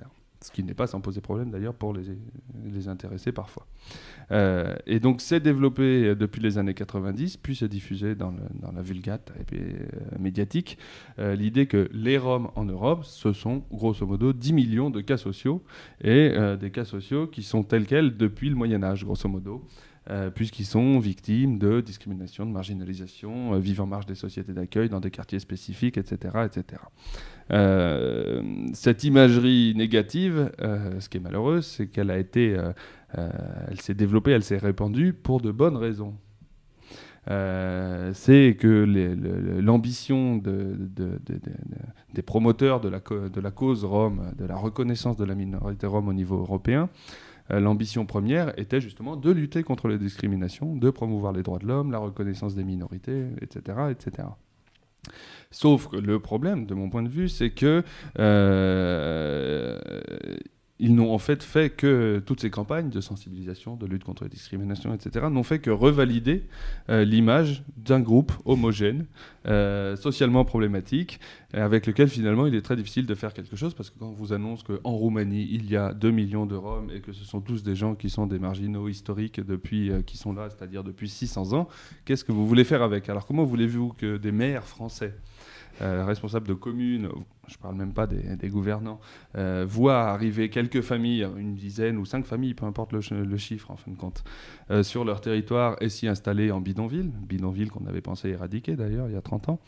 Ce qui n'est pas sans poser problème d'ailleurs pour les, les intéressés parfois. Euh, et donc c'est développé depuis les années quatre-vingt-dix, puis c'est diffusé dans, le, dans la vulgate et puis, euh, médiatique, euh, l'idée que les Roms en Europe, ce sont grosso modo dix millions de cas sociaux, et euh, des cas sociaux qui sont tels quels depuis le Moyen-Âge, grosso modo. Euh, puisqu'ils sont victimes de discrimination, de marginalisation, euh, vivent en marge des sociétés d'accueil dans des quartiers spécifiques, et cetera, et cetera. Euh, cette imagerie négative, euh, ce qui est malheureux, c'est qu'elle a été, euh, euh, elle s'est développée, elle s'est répandue pour de bonnes raisons. Euh, c'est que les, le, l'ambition de, de, de, de, des promoteurs de la, de la cause rome, de la reconnaissance de la minorité rome au niveau européen, l'ambition première était justement de lutter contre les discriminations, de promouvoir les droits de l'homme, la reconnaissance des minorités, et cetera, et cetera. Sauf que le problème, de mon point de vue, c'est que euh, ils n'ont en fait fait que toutes ces campagnes de sensibilisation, de lutte contre les discriminations, et cetera, n'ont fait que revalider euh, l'image d'un groupe homogène, euh, socialement problématique, avec lequel finalement il est très difficile de faire quelque chose, parce que quand on vous annonce qu'en Roumanie il y a deux millions de Roms et que ce sont tous des gens qui sont des marginaux historiques depuis, euh, qui sont là, c'est-à-dire depuis six cents ans, qu'est-ce que vous voulez faire avec ? Alors comment voulez-vous que des maires français, Euh, responsables de communes, je ne parle même pas des, des gouvernants, euh, voient arriver quelques familles, une dizaine ou cinq familles, peu importe le, le chiffre en fin de compte, euh, sur leur territoire et s'y installer en bidonville, bidonville qu'on avait pensé éradiquer d'ailleurs il y a trente ans.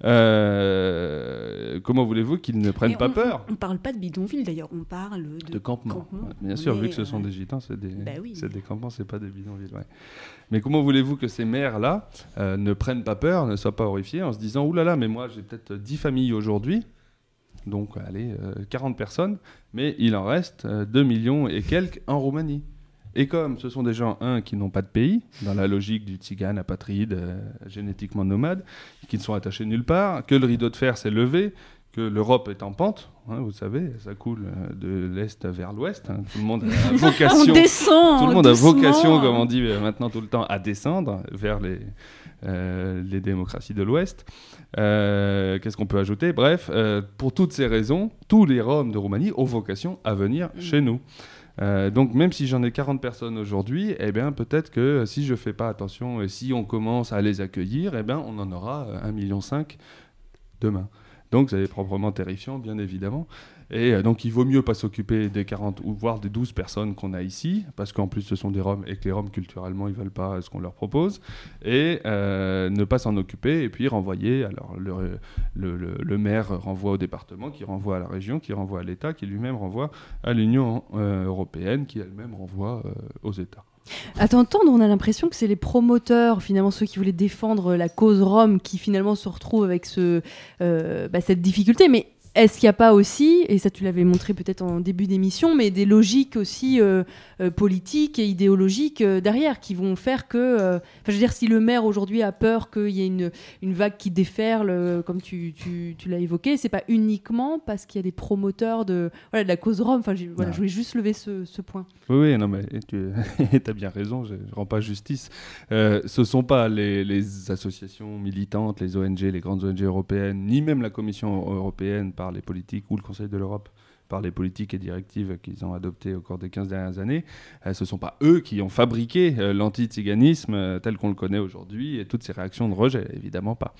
Euh, comment voulez-vous qu'ils ne prennent Mais pas on, peur ? On ne parle pas de bidonville d'ailleurs, on parle de, De campement. campement. Ouais, bien sûr, Mais vu que ce sont euh, des gitans, c'est des, bah oui, c'est mais... des campements, c'est pas des bidonvilles. Ouais. Mais comment voulez-vous que ces maires-là euh, ne prennent pas peur, ne soient pas horrifiés en se disant « Ouh là là, mais moi j'ai peut-être dix familles aujourd'hui, donc allez, euh, quarante personnes, mais il en reste euh, deux millions et quelques en Roumanie. » Et comme ce sont des gens, un, qui n'ont pas de pays, dans la logique du tzigane apatride, euh, génétiquement nomade, qui ne sont attachés nulle part, que le rideau de fer s'est levé, que l'Europe est en pente, hein, vous savez, ça coule de l'Est vers l'Ouest, hein, tout le monde a vocation, on descend, tout le monde doucement. a vocation, comme on dit maintenant tout le temps, à descendre vers les, euh, les démocraties de l'Ouest. Euh, qu'est-ce qu'on peut ajouter ? Bref, euh, pour toutes ces raisons, tous les Roms de Roumanie ont vocation à venir mmh. chez nous. Euh, donc même si j'en ai quarante personnes aujourd'hui, eh bien, peut-être que si je ne fais pas attention et si on commence à les accueillir, eh bien, on en aura un virgule cinq million demain. Donc c'est proprement terrifiant, bien évidemment. Et euh, donc il vaut mieux pas s'occuper des quarante ou voire des douze personnes qu'on a ici, parce qu'en plus ce sont des Roms et que les Roms culturellement ils veulent pas ce qu'on leur propose, et euh, ne pas s'en occuper et puis renvoyer. Alors le, le, le, le maire renvoie au département, qui renvoie à la région, qui renvoie à l'État, qui lui-même renvoie à l'Union euh, européenne, qui elle-même renvoie euh, aux États. À t'entendre, on a l'impression que c'est les promoteurs, finalement ceux qui voulaient défendre la cause rome, qui finalement se retrouvent avec ce, euh, bah, cette difficulté. Mais est-ce qu'il n'y a pas aussi, et ça tu l'avais montré peut-être en début d'émission, mais des logiques aussi euh, euh, politiques et idéologiques euh, derrière, qui vont faire que... Euh, je veux dire, si le maire aujourd'hui a peur qu'il y ait une, une vague qui déferle, euh, comme tu, tu, tu l'as évoqué, c'est pas uniquement parce qu'il y a des promoteurs de, voilà, de la cause rome. Enfin, voilà, je voulais juste lever ce, ce point. Oui, oui, non, mais tu as bien raison, je ne rends pas justice. Euh, ce ne sont pas les, les associations militantes, les O N G, les grandes O N G européennes, ni même la Commission européenne par les politiques, ou le Conseil de l'Europe par les politiques et directives qu'ils ont adoptées au cours des quinze dernières années. Euh, ce ne sont pas eux qui ont fabriqué euh, l'anti-tsiganisme euh, tel qu'on le connaît aujourd'hui et toutes ces réactions de rejet, évidemment pas.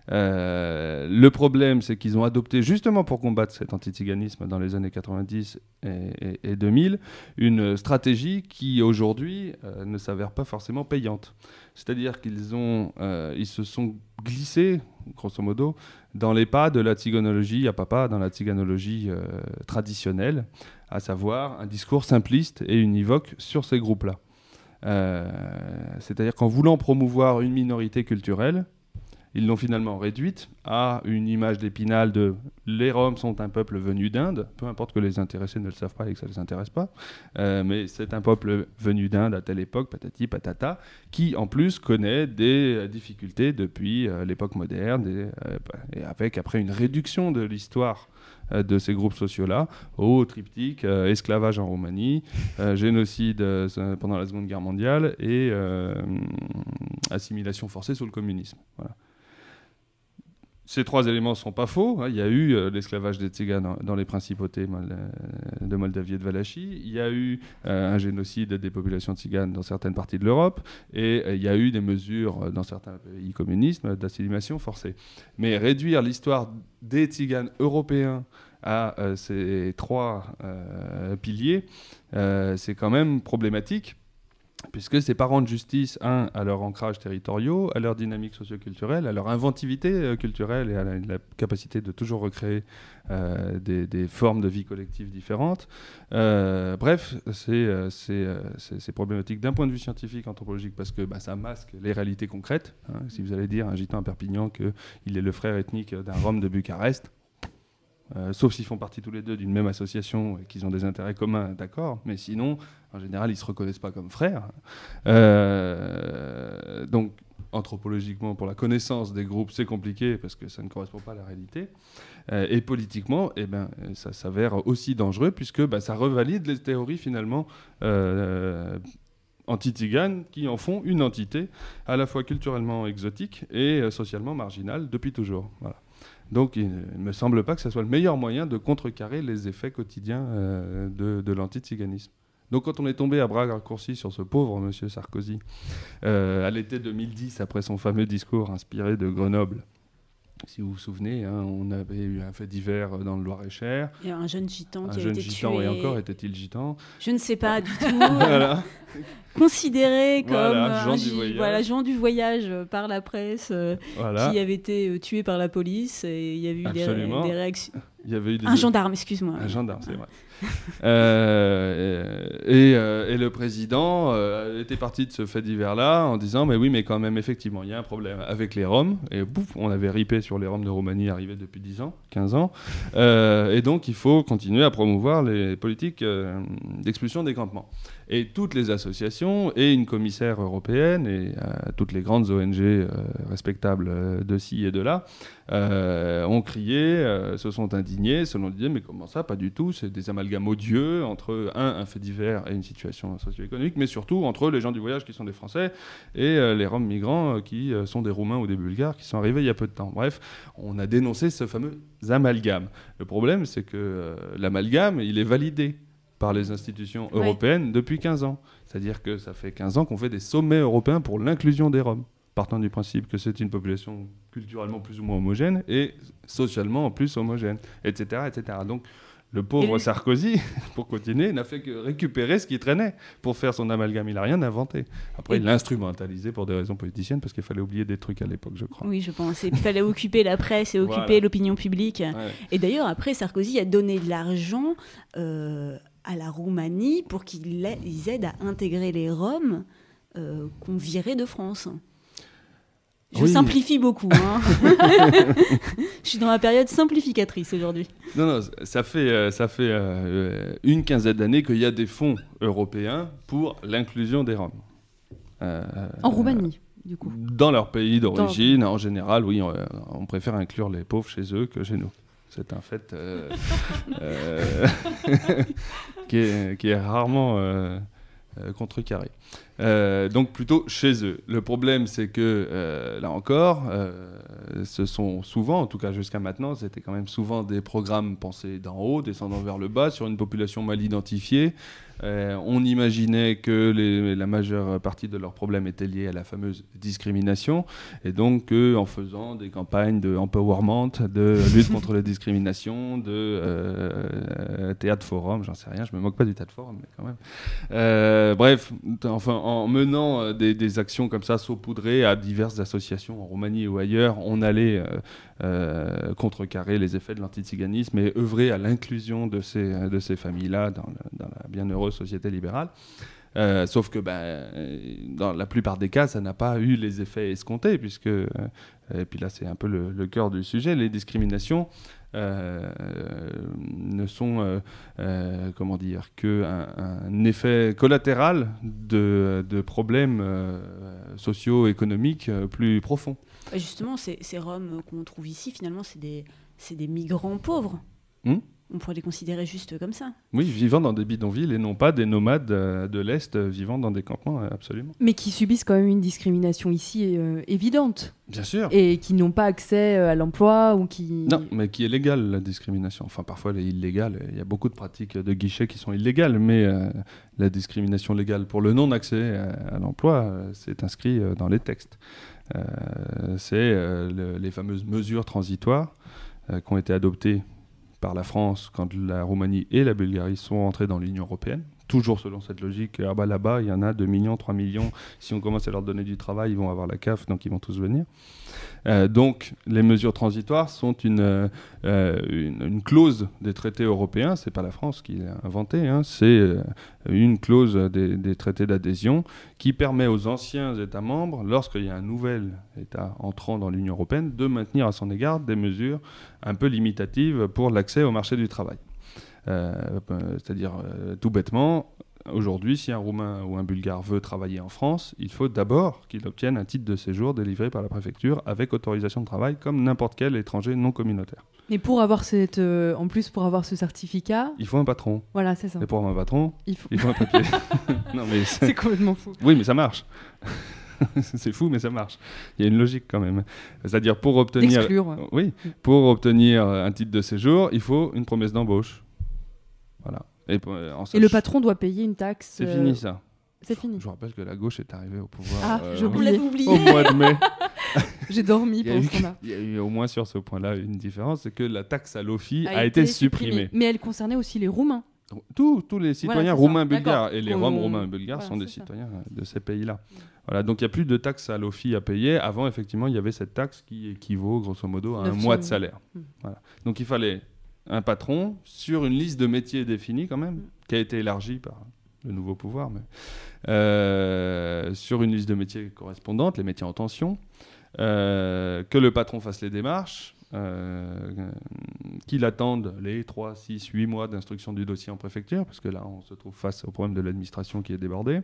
Euh, le problème, c'est qu'ils ont adopté, justement pour combattre cet anti-tsiganisme dans les années quatre-vingt-dix et, et, et deux mille, une stratégie qui aujourd'hui euh, ne s'avère pas forcément payante. C'est-à-dire qu'ils ont, euh, ils se sont glissés, grosso modo, dans les pas de la tsiganologie à papa, dans la tsiganologie euh, traditionnelle, à savoir un discours simpliste et univoque sur ces groupes-là. Euh, c'est-à-dire qu'en voulant promouvoir une minorité culturelle, ils l'ont finalement réduite à une image d'Épinal de « les Roms sont un peuple venu d'Inde », peu importe que les intéressés ne le savent pas et que ça ne les intéresse pas, euh, mais c'est un peuple venu d'Inde à telle époque, patati patata, qui en plus connaît des euh, difficultés depuis euh, l'époque moderne, et, euh, et avec après une réduction de l'histoire euh, de ces groupes sociaux-là au triptyque euh, esclavage en Roumanie, euh, génocide euh, pendant la Seconde Guerre mondiale et euh, assimilation forcée sous le communisme. Voilà. ces trois éléments ne sont pas faux. Il y a eu euh, l'esclavage des Tziganes dans, dans les principautés mol- de Moldavie et de Valachie. Il y a eu euh, un génocide des populations tziganes dans certaines parties de l'Europe. Et euh, il y a eu des mesures dans certains pays communistes d'assimilation forcée. Mais réduire l'histoire des Tziganes européens à euh, ces trois euh, piliers, euh, c'est quand même problématique. Puisque c'est pas rendre justice, un, à leur ancrage territoriaux, à leur dynamique socio-culturelle, à leur inventivité euh, culturelle et à la, la capacité de toujours recréer euh, des, des formes de vie collective différentes. Euh, bref, c'est, euh, c'est, euh, c'est, c'est problématique d'un point de vue scientifique, anthropologique, parce que bah, ça masque les réalités concrètes. Hein. Si vous allez dire à un gitan à Perpignan qu'il est le frère ethnique d'un Rom de Bucarest, Euh, sauf s'ils font partie tous les deux d'une même association et qu'ils ont des intérêts communs, d'accord, mais sinon, en général, ils ne se reconnaissent pas comme frères. Euh, donc, anthropologiquement, pour la connaissance des groupes, c'est compliqué parce que ça ne correspond pas à la réalité. Euh, et politiquement, eh ben, ça s'avère aussi dangereux puisque bah, ça revalide les théories, finalement, euh, anti-tziganes qui en font une entité à la fois culturellement exotique et euh, socialement marginale depuis toujours. Voilà. Donc il ne me semble pas que ce soit le meilleur moyen de contrecarrer les effets quotidiens euh, de, de l'anti-tziganisme. Donc quand on est tombé à bras raccourcis sur ce pauvre monsieur Sarkozy, euh, à l'été deux mille dix, après son fameux discours inspiré de Grenoble, si vous vous souvenez, hein, on avait eu un fait divers dans le Loir-et-Cher. Il y a un jeune gitan un qui a jeune été gitan, tué. Et encore, était-il gitan? Je ne sais pas du tout. Voilà. Considéré comme Voilà, Jean un du gi- voyage. voilà, Jean du voyage par la presse, euh, Voilà. qui avait été euh, tué par la police, et il y a eu des, Absolument. des réactions. Il y avait eu des Un gendarme, excuse-moi. Un gendarme, c'est vrai. euh, et, euh, et le président euh, était parti de ce fait divers-là en disant mais oui, mais quand même, effectivement, il y a un problème avec les Roms. Et bouf, on avait ripé sur les Roms de Roumanie arrivés depuis dix ans, quinze ans. Euh, et donc, il faut continuer à promouvoir les politiques euh, d'expulsion des campements. Et toutes les associations et une commissaire européenne et euh, toutes les grandes O N G euh, respectables euh, de ci et de là euh, ont crié, euh, se sont indignés, selon l'idée, mais comment ça, pas du tout, c'est des amalgames odieux entre un, un fait divers et une situation socio-économique, mais surtout entre les gens du voyage qui sont des Français et euh, les Roms migrants euh, qui euh, sont des Roumains ou des Bulgares qui sont arrivés il y a peu de temps. Bref, on a dénoncé ce fameux amalgame. Le problème, c'est que euh, l'amalgame, il est validé par les institutions européennes ouais. depuis quinze ans. C'est-à-dire que ça fait quinze ans qu'on fait des sommets européens pour l'inclusion des Roms, partant du principe que c'est une population culturellement plus ou moins homogène et socialement en plus homogène, et cetera, et cetera. Donc le pauvre et Sarkozy, pour continuer, n'a fait que récupérer ce qui traînait pour faire son amalgame. Il n'a rien inventé. Après, et il l'a instrumentalisé pour des raisons politiciennes parce qu'il fallait oublier des trucs à l'époque, je crois. Oui, je pense. Il fallait occuper la presse et occuper voilà. l'opinion publique. Ouais. Et d'ailleurs, après, Sarkozy a donné de l'argent euh, à la Roumanie pour qu'ils aident à intégrer les Roms euh, qu'on virait de France. Je oui. simplifie beaucoup. Hein. Je suis dans la période simplificatrice aujourd'hui. Non, non, ça fait, ça fait euh, une quinzaine d'années qu'il y a des fonds européens pour l'inclusion des Roms. Euh, en Roumanie, du coup. Dans leur pays d'origine, dans... en général, oui, on, on préfère inclure les pauvres chez eux que chez nous. C'est un fait euh, euh, qui, est, qui est rarement euh, contrecarré. Euh, donc plutôt chez eux. Le problème, c'est que, euh, là encore, euh, ce sont souvent, en tout cas jusqu'à maintenant, c'était quand même souvent des programmes pensés d'en haut, descendant vers le bas, sur une population mal identifiée. Euh, on imaginait que les, la majeure partie de leurs problèmes étaient liés à la fameuse discrimination, et donc qu'en faisant des campagnes de empowerment, de lutte contre la discrimination, de euh, théâtre forum, j'en sais rien, je me moque pas du théâtre forum, mais quand même. Euh, bref, enfin, en menant des, des actions comme ça, saupoudrées à diverses associations en Roumanie ou ailleurs, on allait euh, euh, contrecarrer les effets de l'antiziganisme et œuvrer à l'inclusion de ces, de ces familles-là dans, le, dans la bienheureuse société libérale. Euh, sauf que ben, dans la plupart des cas, ça n'a pas eu les effets escomptés, puisque, euh, et puis là c'est un peu le, le cœur du sujet, les discriminations euh, ne sont euh, euh, comment dire, qu'un un effet collatéral de, de problèmes euh, socio-économiques euh, plus profonds. Justement, ces, ces Roms qu'on trouve ici, finalement, c'est des, c'est des migrants pauvres. Hum On pourrait les considérer juste comme ça. Oui, vivant dans des bidonvilles et non pas des nomades euh, de l'Est euh, vivant dans des campements, euh, absolument. Mais qui subissent quand même une discrimination ici euh, évidente. Bien sûr. Et qui n'ont pas accès à l'emploi ou qui... Non, mais qui est légale, la discrimination. Enfin, parfois, elle est illégale. Il y a beaucoup de pratiques de guichets qui sont illégales, mais euh, la discrimination légale pour le non-accès à, à l'emploi, euh, c'est inscrit euh, dans les textes. Euh, c'est euh, le, les fameuses mesures transitoires euh, qui ont été adoptées par la France quand la Roumanie et la Bulgarie sont entrées dans l'Union européenne. Toujours selon cette logique, ah bah là-bas, il y en a deux millions, trois millions. Si on commence à leur donner du travail, ils vont avoir la C A F, donc ils vont tous venir. Euh, donc, les mesures transitoires sont une, euh, une, une clause des traités européens. C'est pas la France qui l'a inventé, hein, c'est euh, une clause des, des traités d'adhésion qui permet aux anciens États membres, lorsqu'il y a un nouvel État entrant dans l'Union européenne, de maintenir à son égard des mesures un peu limitatives pour l'accès au marché du travail. Euh, c'est-à-dire, euh, tout bêtement, aujourd'hui, si un Roumain ou un Bulgare veut travailler en France, il faut d'abord qu'il obtienne un titre de séjour délivré par la préfecture avec autorisation de travail, comme n'importe quel étranger non communautaire. Mais pour avoir cette, euh, en plus, pour avoir ce certificat... Il faut un patron. Voilà, c'est ça. Et pour avoir un patron, il faut, il faut un papier. Non, mais c'est... c'est complètement fou. Oui, mais ça marche. C'est fou, mais ça marche. Il y a une logique quand même. C'est-à-dire, pour obtenir... D'exclure, ouais. Oui, pour obtenir un titre de séjour, il faut une promesse d'embauche. Voilà. Et, euh, en Et le patron doit payer une taxe. C'est euh... fini ça. C'est fini. Je vous rappelle que la gauche est arrivée au pouvoir ah, euh, j'ai On l'avait oublié. au mois de mai. J'ai dormi pendant ce temps-là. Il y a eu au moins sur ce point-là une différence, c'est que la taxe à l'O F I a, a été, été supprimée. supprimée. Mais elle concernait aussi les Roumains. Tous, tous les citoyens voilà, roumains, ça. bulgares D'accord. et les On... Roms roumains et bulgares voilà, sont des ça. citoyens de ces pays-là. Mmh. Voilà, donc il n'y a plus de taxe à l'O F I à payer. Avant, effectivement, il y avait cette taxe qui équivaut grosso modo à un mois de salaire. Mmh. Voilà. Donc il fallait un patron sur une liste de métiers définie quand même, mmh. qui a été élargie par le nouveau pouvoir, mais euh, sur une liste de métiers correspondantes, les métiers en tension, euh, que le patron fasse les démarches, euh, qu'il attende les trois, six, huit mois d'instruction du dossier en préfecture, parce que là on se trouve face au problème de l'administration qui est débordée,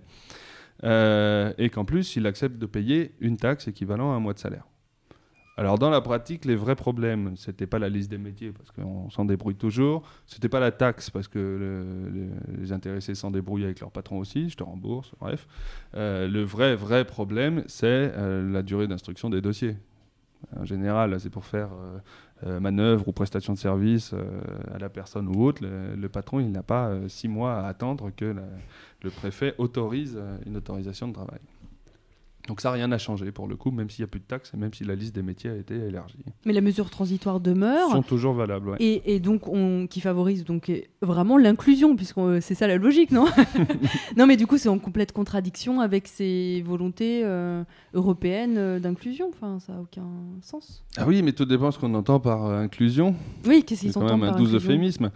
euh, et qu'en plus il accepte de payer une taxe équivalent à un mois de salaire. Alors dans la pratique, les vrais problèmes, c'était pas la liste des métiers parce qu'on s'en débrouille toujours, c'était pas la taxe parce que le, le, les intéressés s'en débrouillent avec leur patron aussi, je te rembourse, bref. Euh, le vrai vrai problème, c'est euh, la durée d'instruction des dossiers. En général, c'est pour faire euh, euh, manœuvre ou prestation de service euh, à la personne ou autre. Le, le patron, il n'a pas euh, six mois à attendre que la, le préfet autorise euh, une autorisation de travail. Donc ça, rien n'a changé pour le coup, même s'il n'y a plus de taxes et même si la liste des métiers a été élargie. Mais la mesure transitoire demeure. Sont toujours valables, ouais. Et, et donc, on, qui favorise donc vraiment l'inclusion, puisque c'est ça la logique, non? Non, mais du coup, c'est en complète contradiction avec ces volontés euh, européennes euh, d'inclusion. Enfin, ça n'a aucun sens. Ah oui, mais tout dépend de ce qu'on entend par euh, inclusion. Oui, qu'est-ce qu'ils c'est quand entendent même un par doux inclusion euphémisme.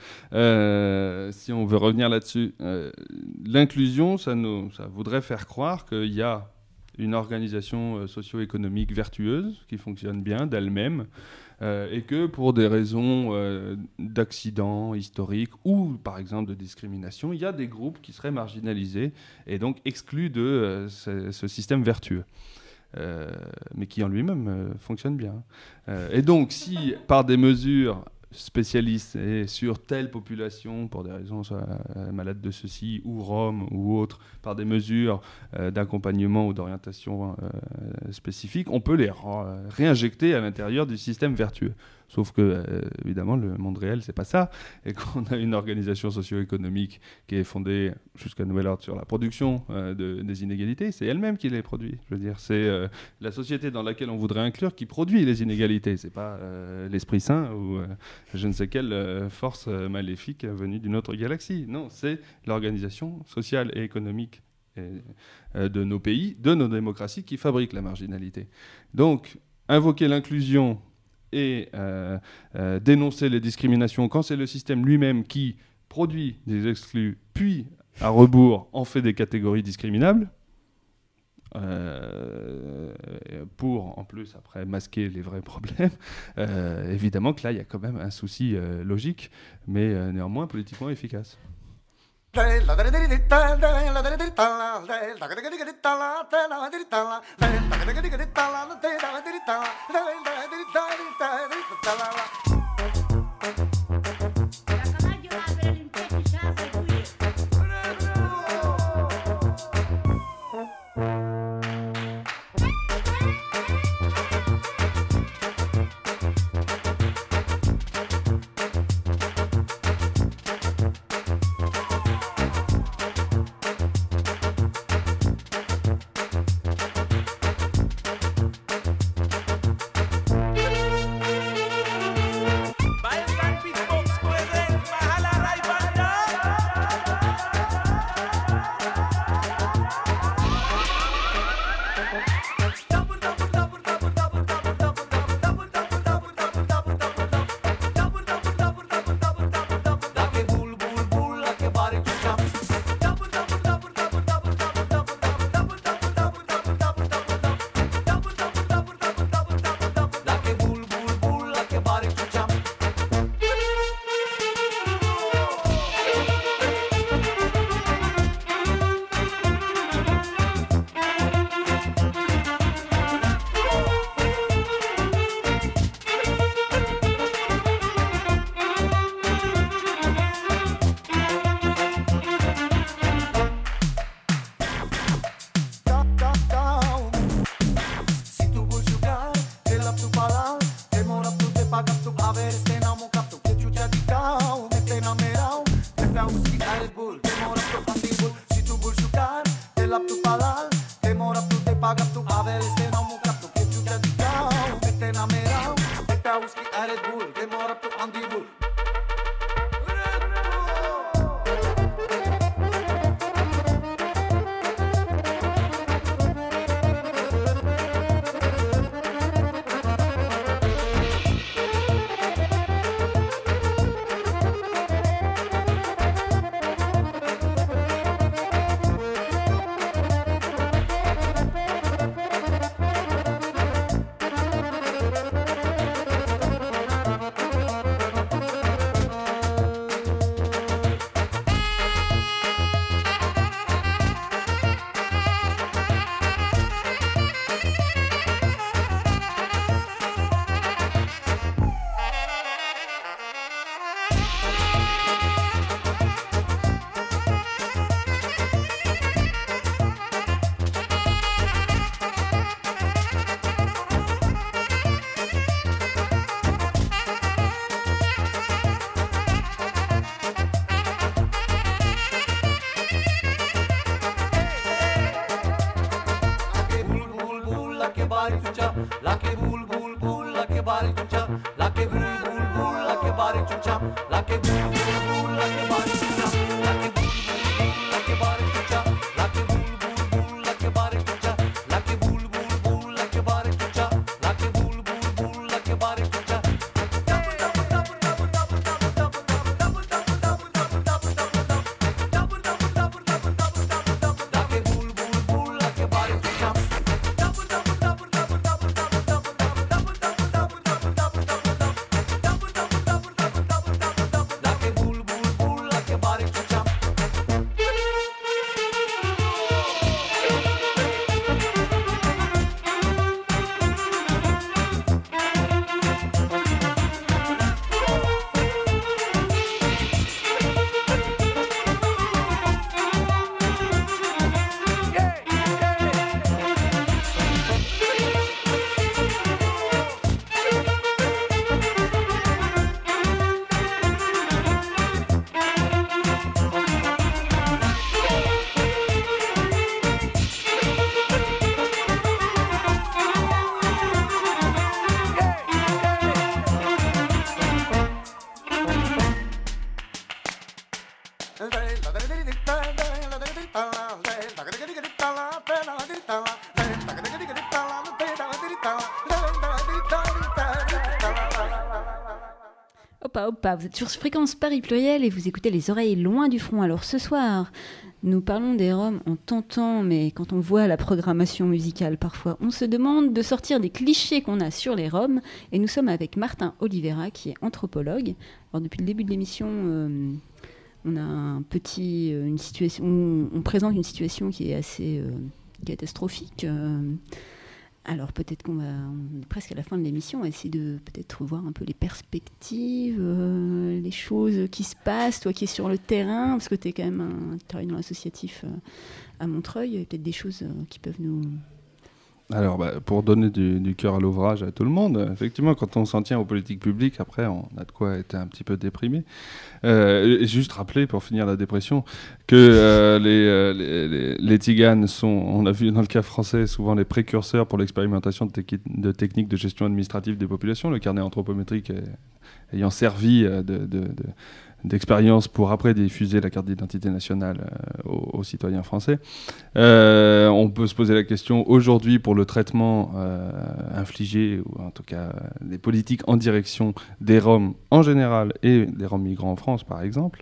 Euh, si on veut revenir là-dessus, euh, l'inclusion, ça, nous, ça voudrait faire croire qu'il y a une organisation euh, socio-économique vertueuse qui fonctionne bien d'elle-même euh, et que pour des raisons euh, d'accidents historiques ou par exemple de discrimination, il y a des groupes qui seraient marginalisés et donc exclus de euh, ce, ce système vertueux. Euh, mais qui en lui-même euh, fonctionne bien. Euh, et donc si par des mesures spécialistes et sur telle population, pour des raisons soit euh, malade de ceci, ou Rome, ou autre, par des mesures euh, d'accompagnement ou d'orientation euh, spécifiques, on peut les re- réinjecter à l'intérieur du système vertueux. Sauf que, euh, évidemment, le monde réel, c'est pas ça. Et qu'on a une organisation socio-économique qui est fondée, jusqu'à nouvel ordre, sur la production euh, de, des inégalités, c'est elle-même qui les produit. Je veux dire, c'est euh, la société dans laquelle on voudrait inclure qui produit les inégalités. C'est pas euh, l'Esprit Saint ou euh, je ne sais quelle euh, force euh, maléfique venue d'une autre galaxie. Non, c'est l'organisation sociale et économique et, euh, de nos pays, de nos démocraties, qui fabrique la marginalité. Donc, invoquer l'inclusion et euh, euh, dénoncer les discriminations quand c'est le système lui-même qui produit des exclus, puis à rebours en fait des catégories discriminables, euh, pour en plus après masquer les vrais problèmes, euh, évidemment que là il y a quand même un souci euh, logique, mais euh, néanmoins politiquement efficace. added bull, temor up to pandibul. Si tu bul sukan, tel up to palal, temor up to te pag up to avel, este no muk up to ke tu te dau, mete na merau, meta whisky added bull, temor up to pandibul. La che bul bul bul, la che bari ciuccia, la che bul bul bul, la che bari ciuccia, la che bul bul bul, la che bari ciuccia, la che bul bul bul, la che bari ciuccia, la che bul bul bul, la che bari ciuccia, la che bul bul bul, la che bari ciuccia, la che bul bul bul, la che bari ciuccia. Opa, opa, vous êtes sur Fréquence Paris Pluriel et vous écoutez Les Oreilles Loin du Front. Alors ce soir, nous parlons des Roms en tentant, mais quand on voit la programmation musicale parfois, on se demande de sortir des clichés qu'on a sur les Roms. Et nous sommes avec Martin Oliveira, qui est anthropologue. Alors depuis le début de l'émission, euh, on a un petit, euh, une situation, on, on présente une situation qui est assez euh, catastrophique. Euh, Alors peut-être qu'on va, on est presque à la fin de l'émission, on va essayer de peut-être voir un peu les perspectives, euh, les choses qui se passent, toi qui es sur le terrain, parce que tu es quand même un, tu travailles dans l'associatif euh, à Montreuil, il y a peut-être des choses euh, qui peuvent nous... Alors, bah, pour donner du, du cœur à l'ouvrage à tout le monde, effectivement, quand on s'en tient aux politiques publiques, après, on a de quoi être un petit peu déprimé. Euh, juste rappeler, pour finir la dépression, que euh, les, euh, les, les, les Tziganes sont, on a vu dans le cas français, souvent les précurseurs pour l'expérimentation de, te- de techniques de gestion administrative des populations, le carnet anthropométrique est, ayant servi de... de, de d'expérience pour après diffuser la carte d'identité nationale euh, aux, aux citoyens français. Euh, on peut se poser la question aujourd'hui pour le traitement euh, infligé, ou en tout cas des politiques en direction des Roms en général et des Roms migrants en France par exemple.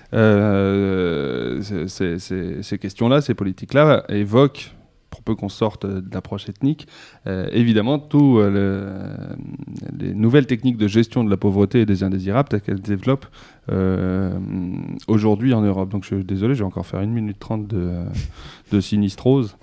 Euh, c'est, c'est, c'est, ces questions-là, ces politiques-là évoquent, pour peu qu'on sorte de l'approche ethnique, euh, évidemment, toutes euh, les nouvelles techniques de gestion de la pauvreté et des indésirables telles qu'elles se développent euh, aujourd'hui en Europe. Donc je suis désolé, je vais encore faire une minute trente de, de sinistrose.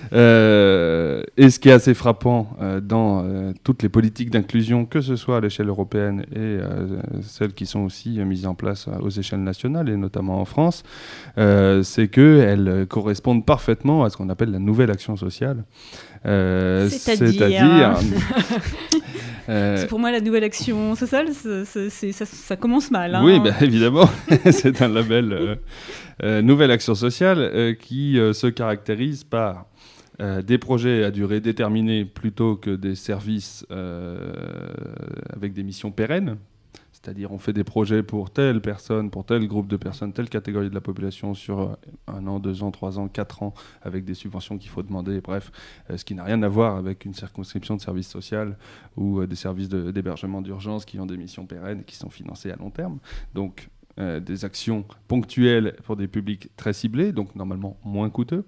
Euh, et ce qui est assez frappant euh, dans euh, toutes les politiques d'inclusion, que ce soit à l'échelle européenne et euh, celles qui sont aussi euh, mises en place euh, aux échelles nationales, et notamment en France, euh, c'est qu'elles correspondent parfaitement à ce qu'on appelle la nouvelle action sociale. Euh, C'est-à-dire, c'est-à-dire Euh, C'est pour moi la nouvelle action sociale, c'est, c'est, c'est- ça, ça commence mal. Hein. Oui, bah, évidemment, c'est un label euh, euh, Nouvelle Action Sociale euh, qui euh, se caractérise par euh, des projets à durée déterminée plutôt que des services euh, avec des missions pérennes. C'est-à-dire on fait des projets pour telle personne, pour tel groupe de personnes, telle catégorie de la population sur un an, deux ans, trois ans, quatre ans, avec des subventions qu'il faut demander, bref, euh, ce qui n'a rien à voir avec une circonscription de service social ou euh, des services de- d'hébergement d'urgence qui ont des missions pérennes et qui sont financées à long terme. Donc euh, des actions ponctuelles pour des publics très ciblés, donc normalement moins coûteux.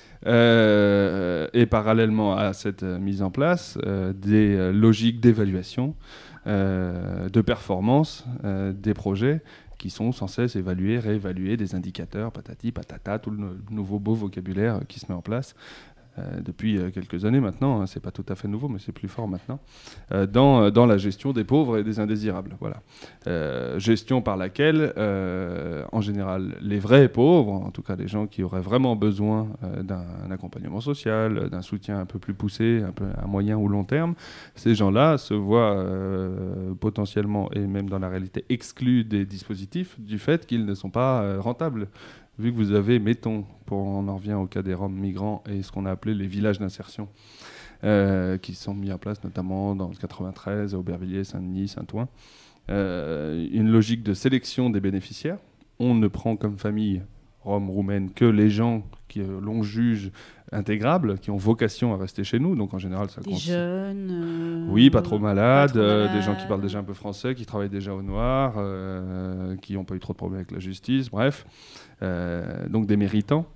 Euh, et parallèlement à cette euh, mise en place, euh, des euh, logiques d'évaluation, euh, de performance euh, des projets qui sont sans cesse évalués, réévalués, des indicateurs, patati, patata, tout le no- nouveau beau vocabulaire euh, qui se met en place. Euh, depuis euh, quelques années maintenant, hein, c'est pas tout à fait nouveau, mais c'est plus fort maintenant, euh, dans, euh, dans la gestion des pauvres et des indésirables. Voilà. Euh, gestion par laquelle, euh, en général, les vrais pauvres, en tout cas les gens qui auraient vraiment besoin euh, d'un accompagnement social, euh, d'un soutien un peu plus poussé, un peu à moyen ou long terme, ces gens-là se voient euh, potentiellement, et même dans la réalité, exclus des dispositifs du fait qu'ils ne sont pas euh, rentables. Vu que vous avez, mettons, pour, on en revient au cas des Roms migrants et ce qu'on a appelé les villages d'insertion, euh, qui sont mis en place notamment dans le quatre-vingt-treize, à Aubervilliers, Saint-Denis, Saint-Ouen, euh, une logique de sélection des bénéficiaires. On ne prend comme famille Rome, roumaine, que les gens qui euh, l'on juge intégrables, qui ont vocation à rester chez nous. Donc en général, ça Des cons- jeunes. euh, Oui, pas trop malades, pas trop euh, malades. des gens qui parlent déjà un peu français, qui travaillent déjà au noir, euh, qui n'ont pas eu trop de problèmes avec la justice, bref. Euh, donc des méritants,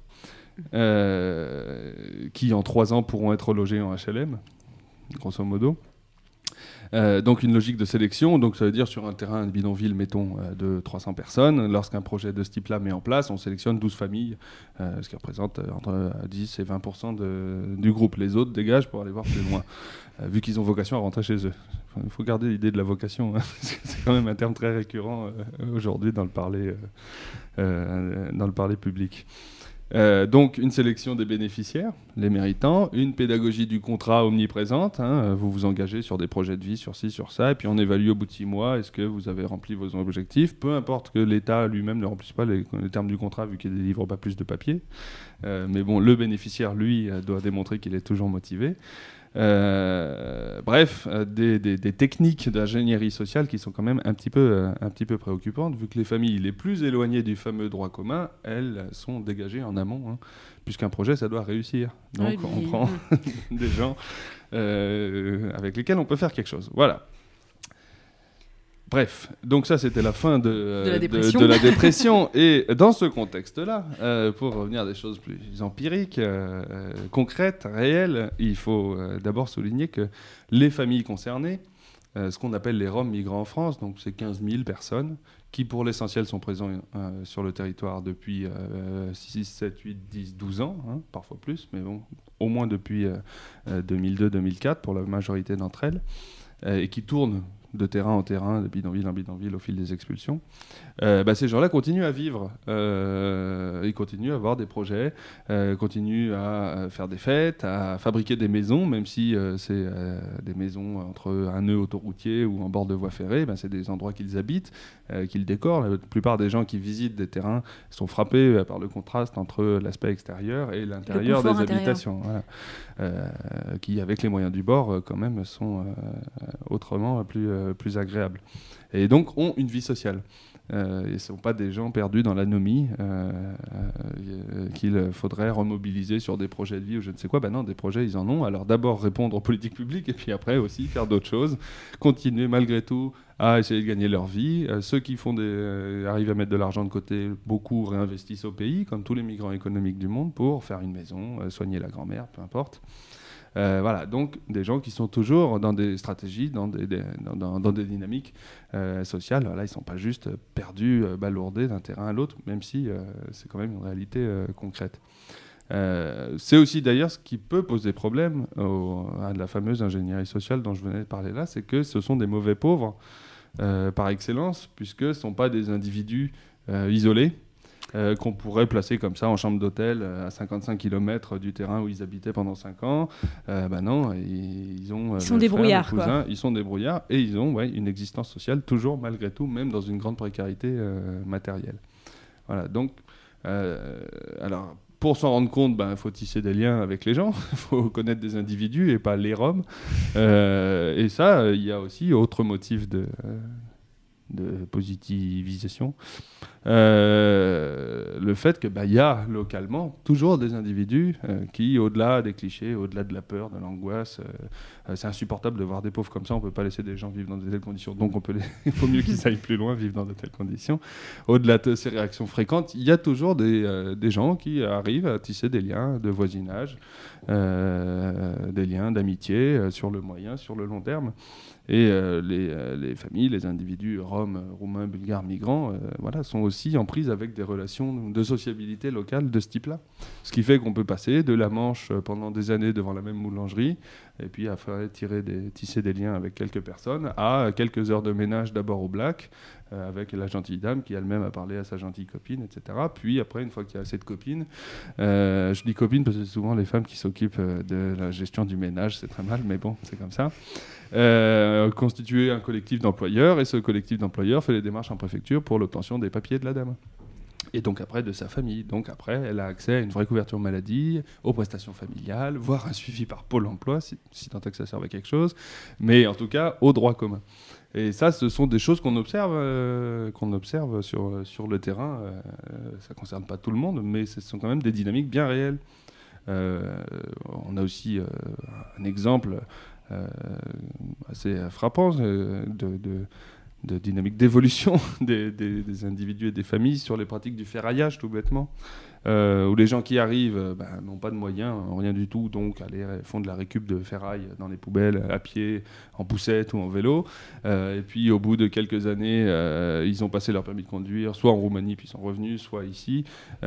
euh, qui en trois ans pourront être logés en H L M, grosso modo. Euh, donc une logique de sélection, donc ça veut dire sur un terrain de bidonville, mettons, euh, de trois cents personnes, lorsqu'un projet de ce type-là met en place, on sélectionne douze familles, euh, ce qui représente euh, entre euh, dix et vingt pour cent de, du groupe. Les autres dégagent pour aller voir plus loin, euh, vu qu'ils ont vocation à rentrer chez eux. Il faut garder l'idée de la vocation, hein, parce que c'est quand même un terme très récurrent euh, aujourd'hui dans le parler, euh, euh, dans le parler public. Euh, donc une sélection des bénéficiaires, les méritants, une pédagogie du contrat omniprésente, hein, vous vous engagez sur des projets de vie, sur ci, sur ça, et puis on évalue au bout de six mois, est-ce que vous avez rempli vos objectifs, peu importe que l'État lui-même ne remplisse pas les, les termes du contrat vu qu'il ne délivre pas plus de papier, euh, mais bon, le bénéficiaire, lui, euh, doit démontrer qu'il est toujours motivé. Euh, bref, euh, des, des, des techniques d'ingénierie sociale qui sont quand même un petit peu, euh, un petit peu préoccupantes, vu que les familles les plus éloignées du fameux droit commun, elles sont dégagées en amont, hein, puisqu'un projet, ça doit réussir. Donc Oui, on mais- prend des gens euh, avec lesquels on peut faire quelque chose. Voilà. Bref, donc ça c'était la fin de, euh, De la de- dépression. de la dépression. Et dans ce contexte-là, euh, pour revenir à des choses plus empiriques, euh, euh, concrètes, réelles, il faut euh, d'abord souligner que les familles concernées, euh, ce qu'on appelle les Roms migrants en France, donc c'est quinze mille personnes, qui pour l'essentiel sont présents euh, sur le territoire depuis euh, six, sept, huit, dix, douze ans, hein, parfois plus, mais bon, au moins depuis euh, euh, deux mille deux deux mille quatre pour la majorité d'entre elles, euh, et qui tournent de terrain en terrain, de bidonville en bidonville au fil des expulsions, euh, bah, ces gens-là continuent à vivre. Euh, ils continuent à avoir des projets, euh, continuent à faire des fêtes, à fabriquer des maisons, même si euh, c'est euh, des maisons entre un nœud autoroutier ou en bord de voie ferrée, bah, c'est des endroits qu'ils habitent, euh, qu'ils décorent. La plupart des gens qui visitent des terrains sont frappés euh, par le contraste entre l'aspect extérieur et l'intérieur des confort intérieur. habitations. Voilà. Euh, qui, avec les moyens du bord, euh, quand même, sont euh, autrement plus, euh, plus agréables. Et donc, ont une vie sociale. Euh, et ne sont pas des gens perdus dans l'anomie euh, euh, qu'il faudrait remobiliser sur des projets de vie ou je ne sais quoi. Ben non, des projets, ils en ont. Alors d'abord répondre aux politiques publiques et puis après aussi faire d'autres choses. Continuer malgré tout à essayer de gagner leur vie. Euh, ceux qui font des, euh, arrivent à mettre de l'argent de côté, beaucoup réinvestissent au pays, comme tous les migrants économiques du monde, pour faire une maison, euh, soigner la grand-mère, peu importe. Euh, voilà, donc des gens qui sont toujours dans des stratégies, dans des, des, dans, dans, dans des dynamiques euh, sociales. Voilà, ils ne sont pas juste perdus, euh, balourdés d'un terrain à l'autre, même si euh, c'est quand même une réalité euh, concrète. Euh, c'est aussi d'ailleurs ce qui peut poser problème au, à la fameuse ingénierie sociale dont je venais de parler là, c'est que ce sont des mauvais pauvres euh, par excellence, puisque ce ne sont pas des individus euh, isolés, euh, qu'on pourrait placer comme ça en chambre d'hôtel euh, à cinquante-cinq kilomètres du terrain où ils habitaient pendant cinq ans. Euh, bah non, ils, ils ont... euh, Ils sont le des frère, brouillards, le cousin, ils sont des brouillards et ils ont ouais, une existence sociale toujours malgré tout, même dans une grande précarité euh, matérielle. Voilà, donc... Euh, alors... Pour s'en rendre compte, il ben, faut tisser des liens avec les gens, il faut connaître des individus et pas les Roms. Euh, et ça, il y a aussi autre motif de, de positivisation. Euh, le fait qu'il ben, y a localement toujours des individus euh, qui, au-delà des clichés, au-delà de la peur, de l'angoisse, euh, c'est insupportable de voir des pauvres comme ça, on ne peut pas laisser des gens vivre dans de telles conditions, donc on peut les... il faut mieux qu'ils aillent plus loin, vivre dans de telles conditions. Au-delà de ces réactions fréquentes, il y a toujours des, euh, des gens qui arrivent à tisser des liens de voisinage, euh, des liens d'amitié euh, sur le moyen, sur le long terme. Et euh, les, euh, les familles, les individus roms, roumains, bulgares, migrants, euh, voilà, sont aussi en prise avec des relations de sociabilité locale de ce type-là. Ce qui fait qu'on peut passer de la Manche pendant des années devant la même boulangerie, et puis à faire tirer des, tisser des liens avec quelques personnes, à quelques heures de ménage d'abord au Black, euh, avec la gentille dame qui elle-même a parlé à sa gentille copine, et cetera. Puis après, une fois qu'il y a assez de copines, euh, je dis copines parce que c'est souvent les femmes qui s'occupent de la gestion du ménage, c'est très mal, mais bon, c'est comme ça. Euh, constituer un collectif d'employeurs, et ce collectif d'employeurs fait les démarches en préfecture pour l'obtention des papiers de la dame. Et donc après de sa famille. Donc après, elle a accès à une vraie couverture maladie, aux prestations familiales, voire un suivi par Pôle emploi, si, si tant est que ça serve à quelque chose, mais en tout cas au droit commun. Et ça, ce sont des choses qu'on observe, euh, qu'on observe sur, sur le terrain. Euh, ça ne concerne pas tout le monde, mais ce sont quand même des dynamiques bien réelles. Euh, on a aussi euh, un exemple euh, assez frappant euh, de... de de dynamique d'évolution des, des, des individus et des familles sur les pratiques du ferraillage, tout bêtement, euh, où les gens qui arrivent euh, ben, n'ont pas de moyens, rien du tout, donc allez, font de la récup de ferraille dans les poubelles, à pied, en poussette ou en vélo, euh, et puis au bout de quelques années, euh, ils ont passé leur permis de conduire, soit en Roumanie, puis ils sont revenus, soit ici,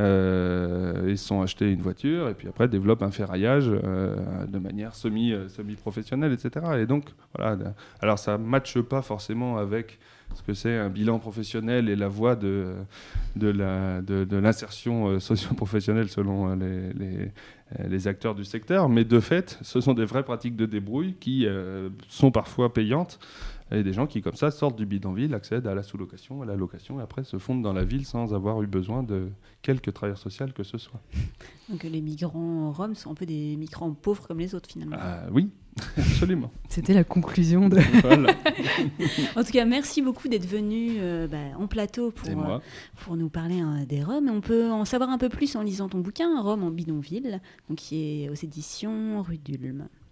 euh, ils se sont achetés une voiture, et puis après développent un ferraillage euh, de manière semi, euh, semi-professionnelle, et cetera. Et donc, voilà, alors ça ne matche pas forcément avec ce que c'est un bilan professionnel et la voie de, de, la, de, de l'insertion euh, socio-professionnelle selon euh, les, les, euh, les acteurs du secteur. Mais de fait, ce sont des vraies pratiques de débrouille qui euh, sont parfois payantes. Et des gens qui, comme ça, sortent du bidonville, accèdent à la sous-location, à la location, et après se fondent dans la ville sans avoir eu besoin de quelque travailleur social que ce soit. Donc les migrants roms sont un peu des migrants pauvres comme les autres, finalement. Euh, oui, absolument. C'était la conclusion de... Voilà. En tout cas, merci beaucoup d'être venu euh, bah, en plateau pour, euh, pour nous parler hein, des Roms. On peut en savoir un peu plus en lisant ton bouquin, Roms en bidonville, donc, qui est aux éditions Rue d'Ulm.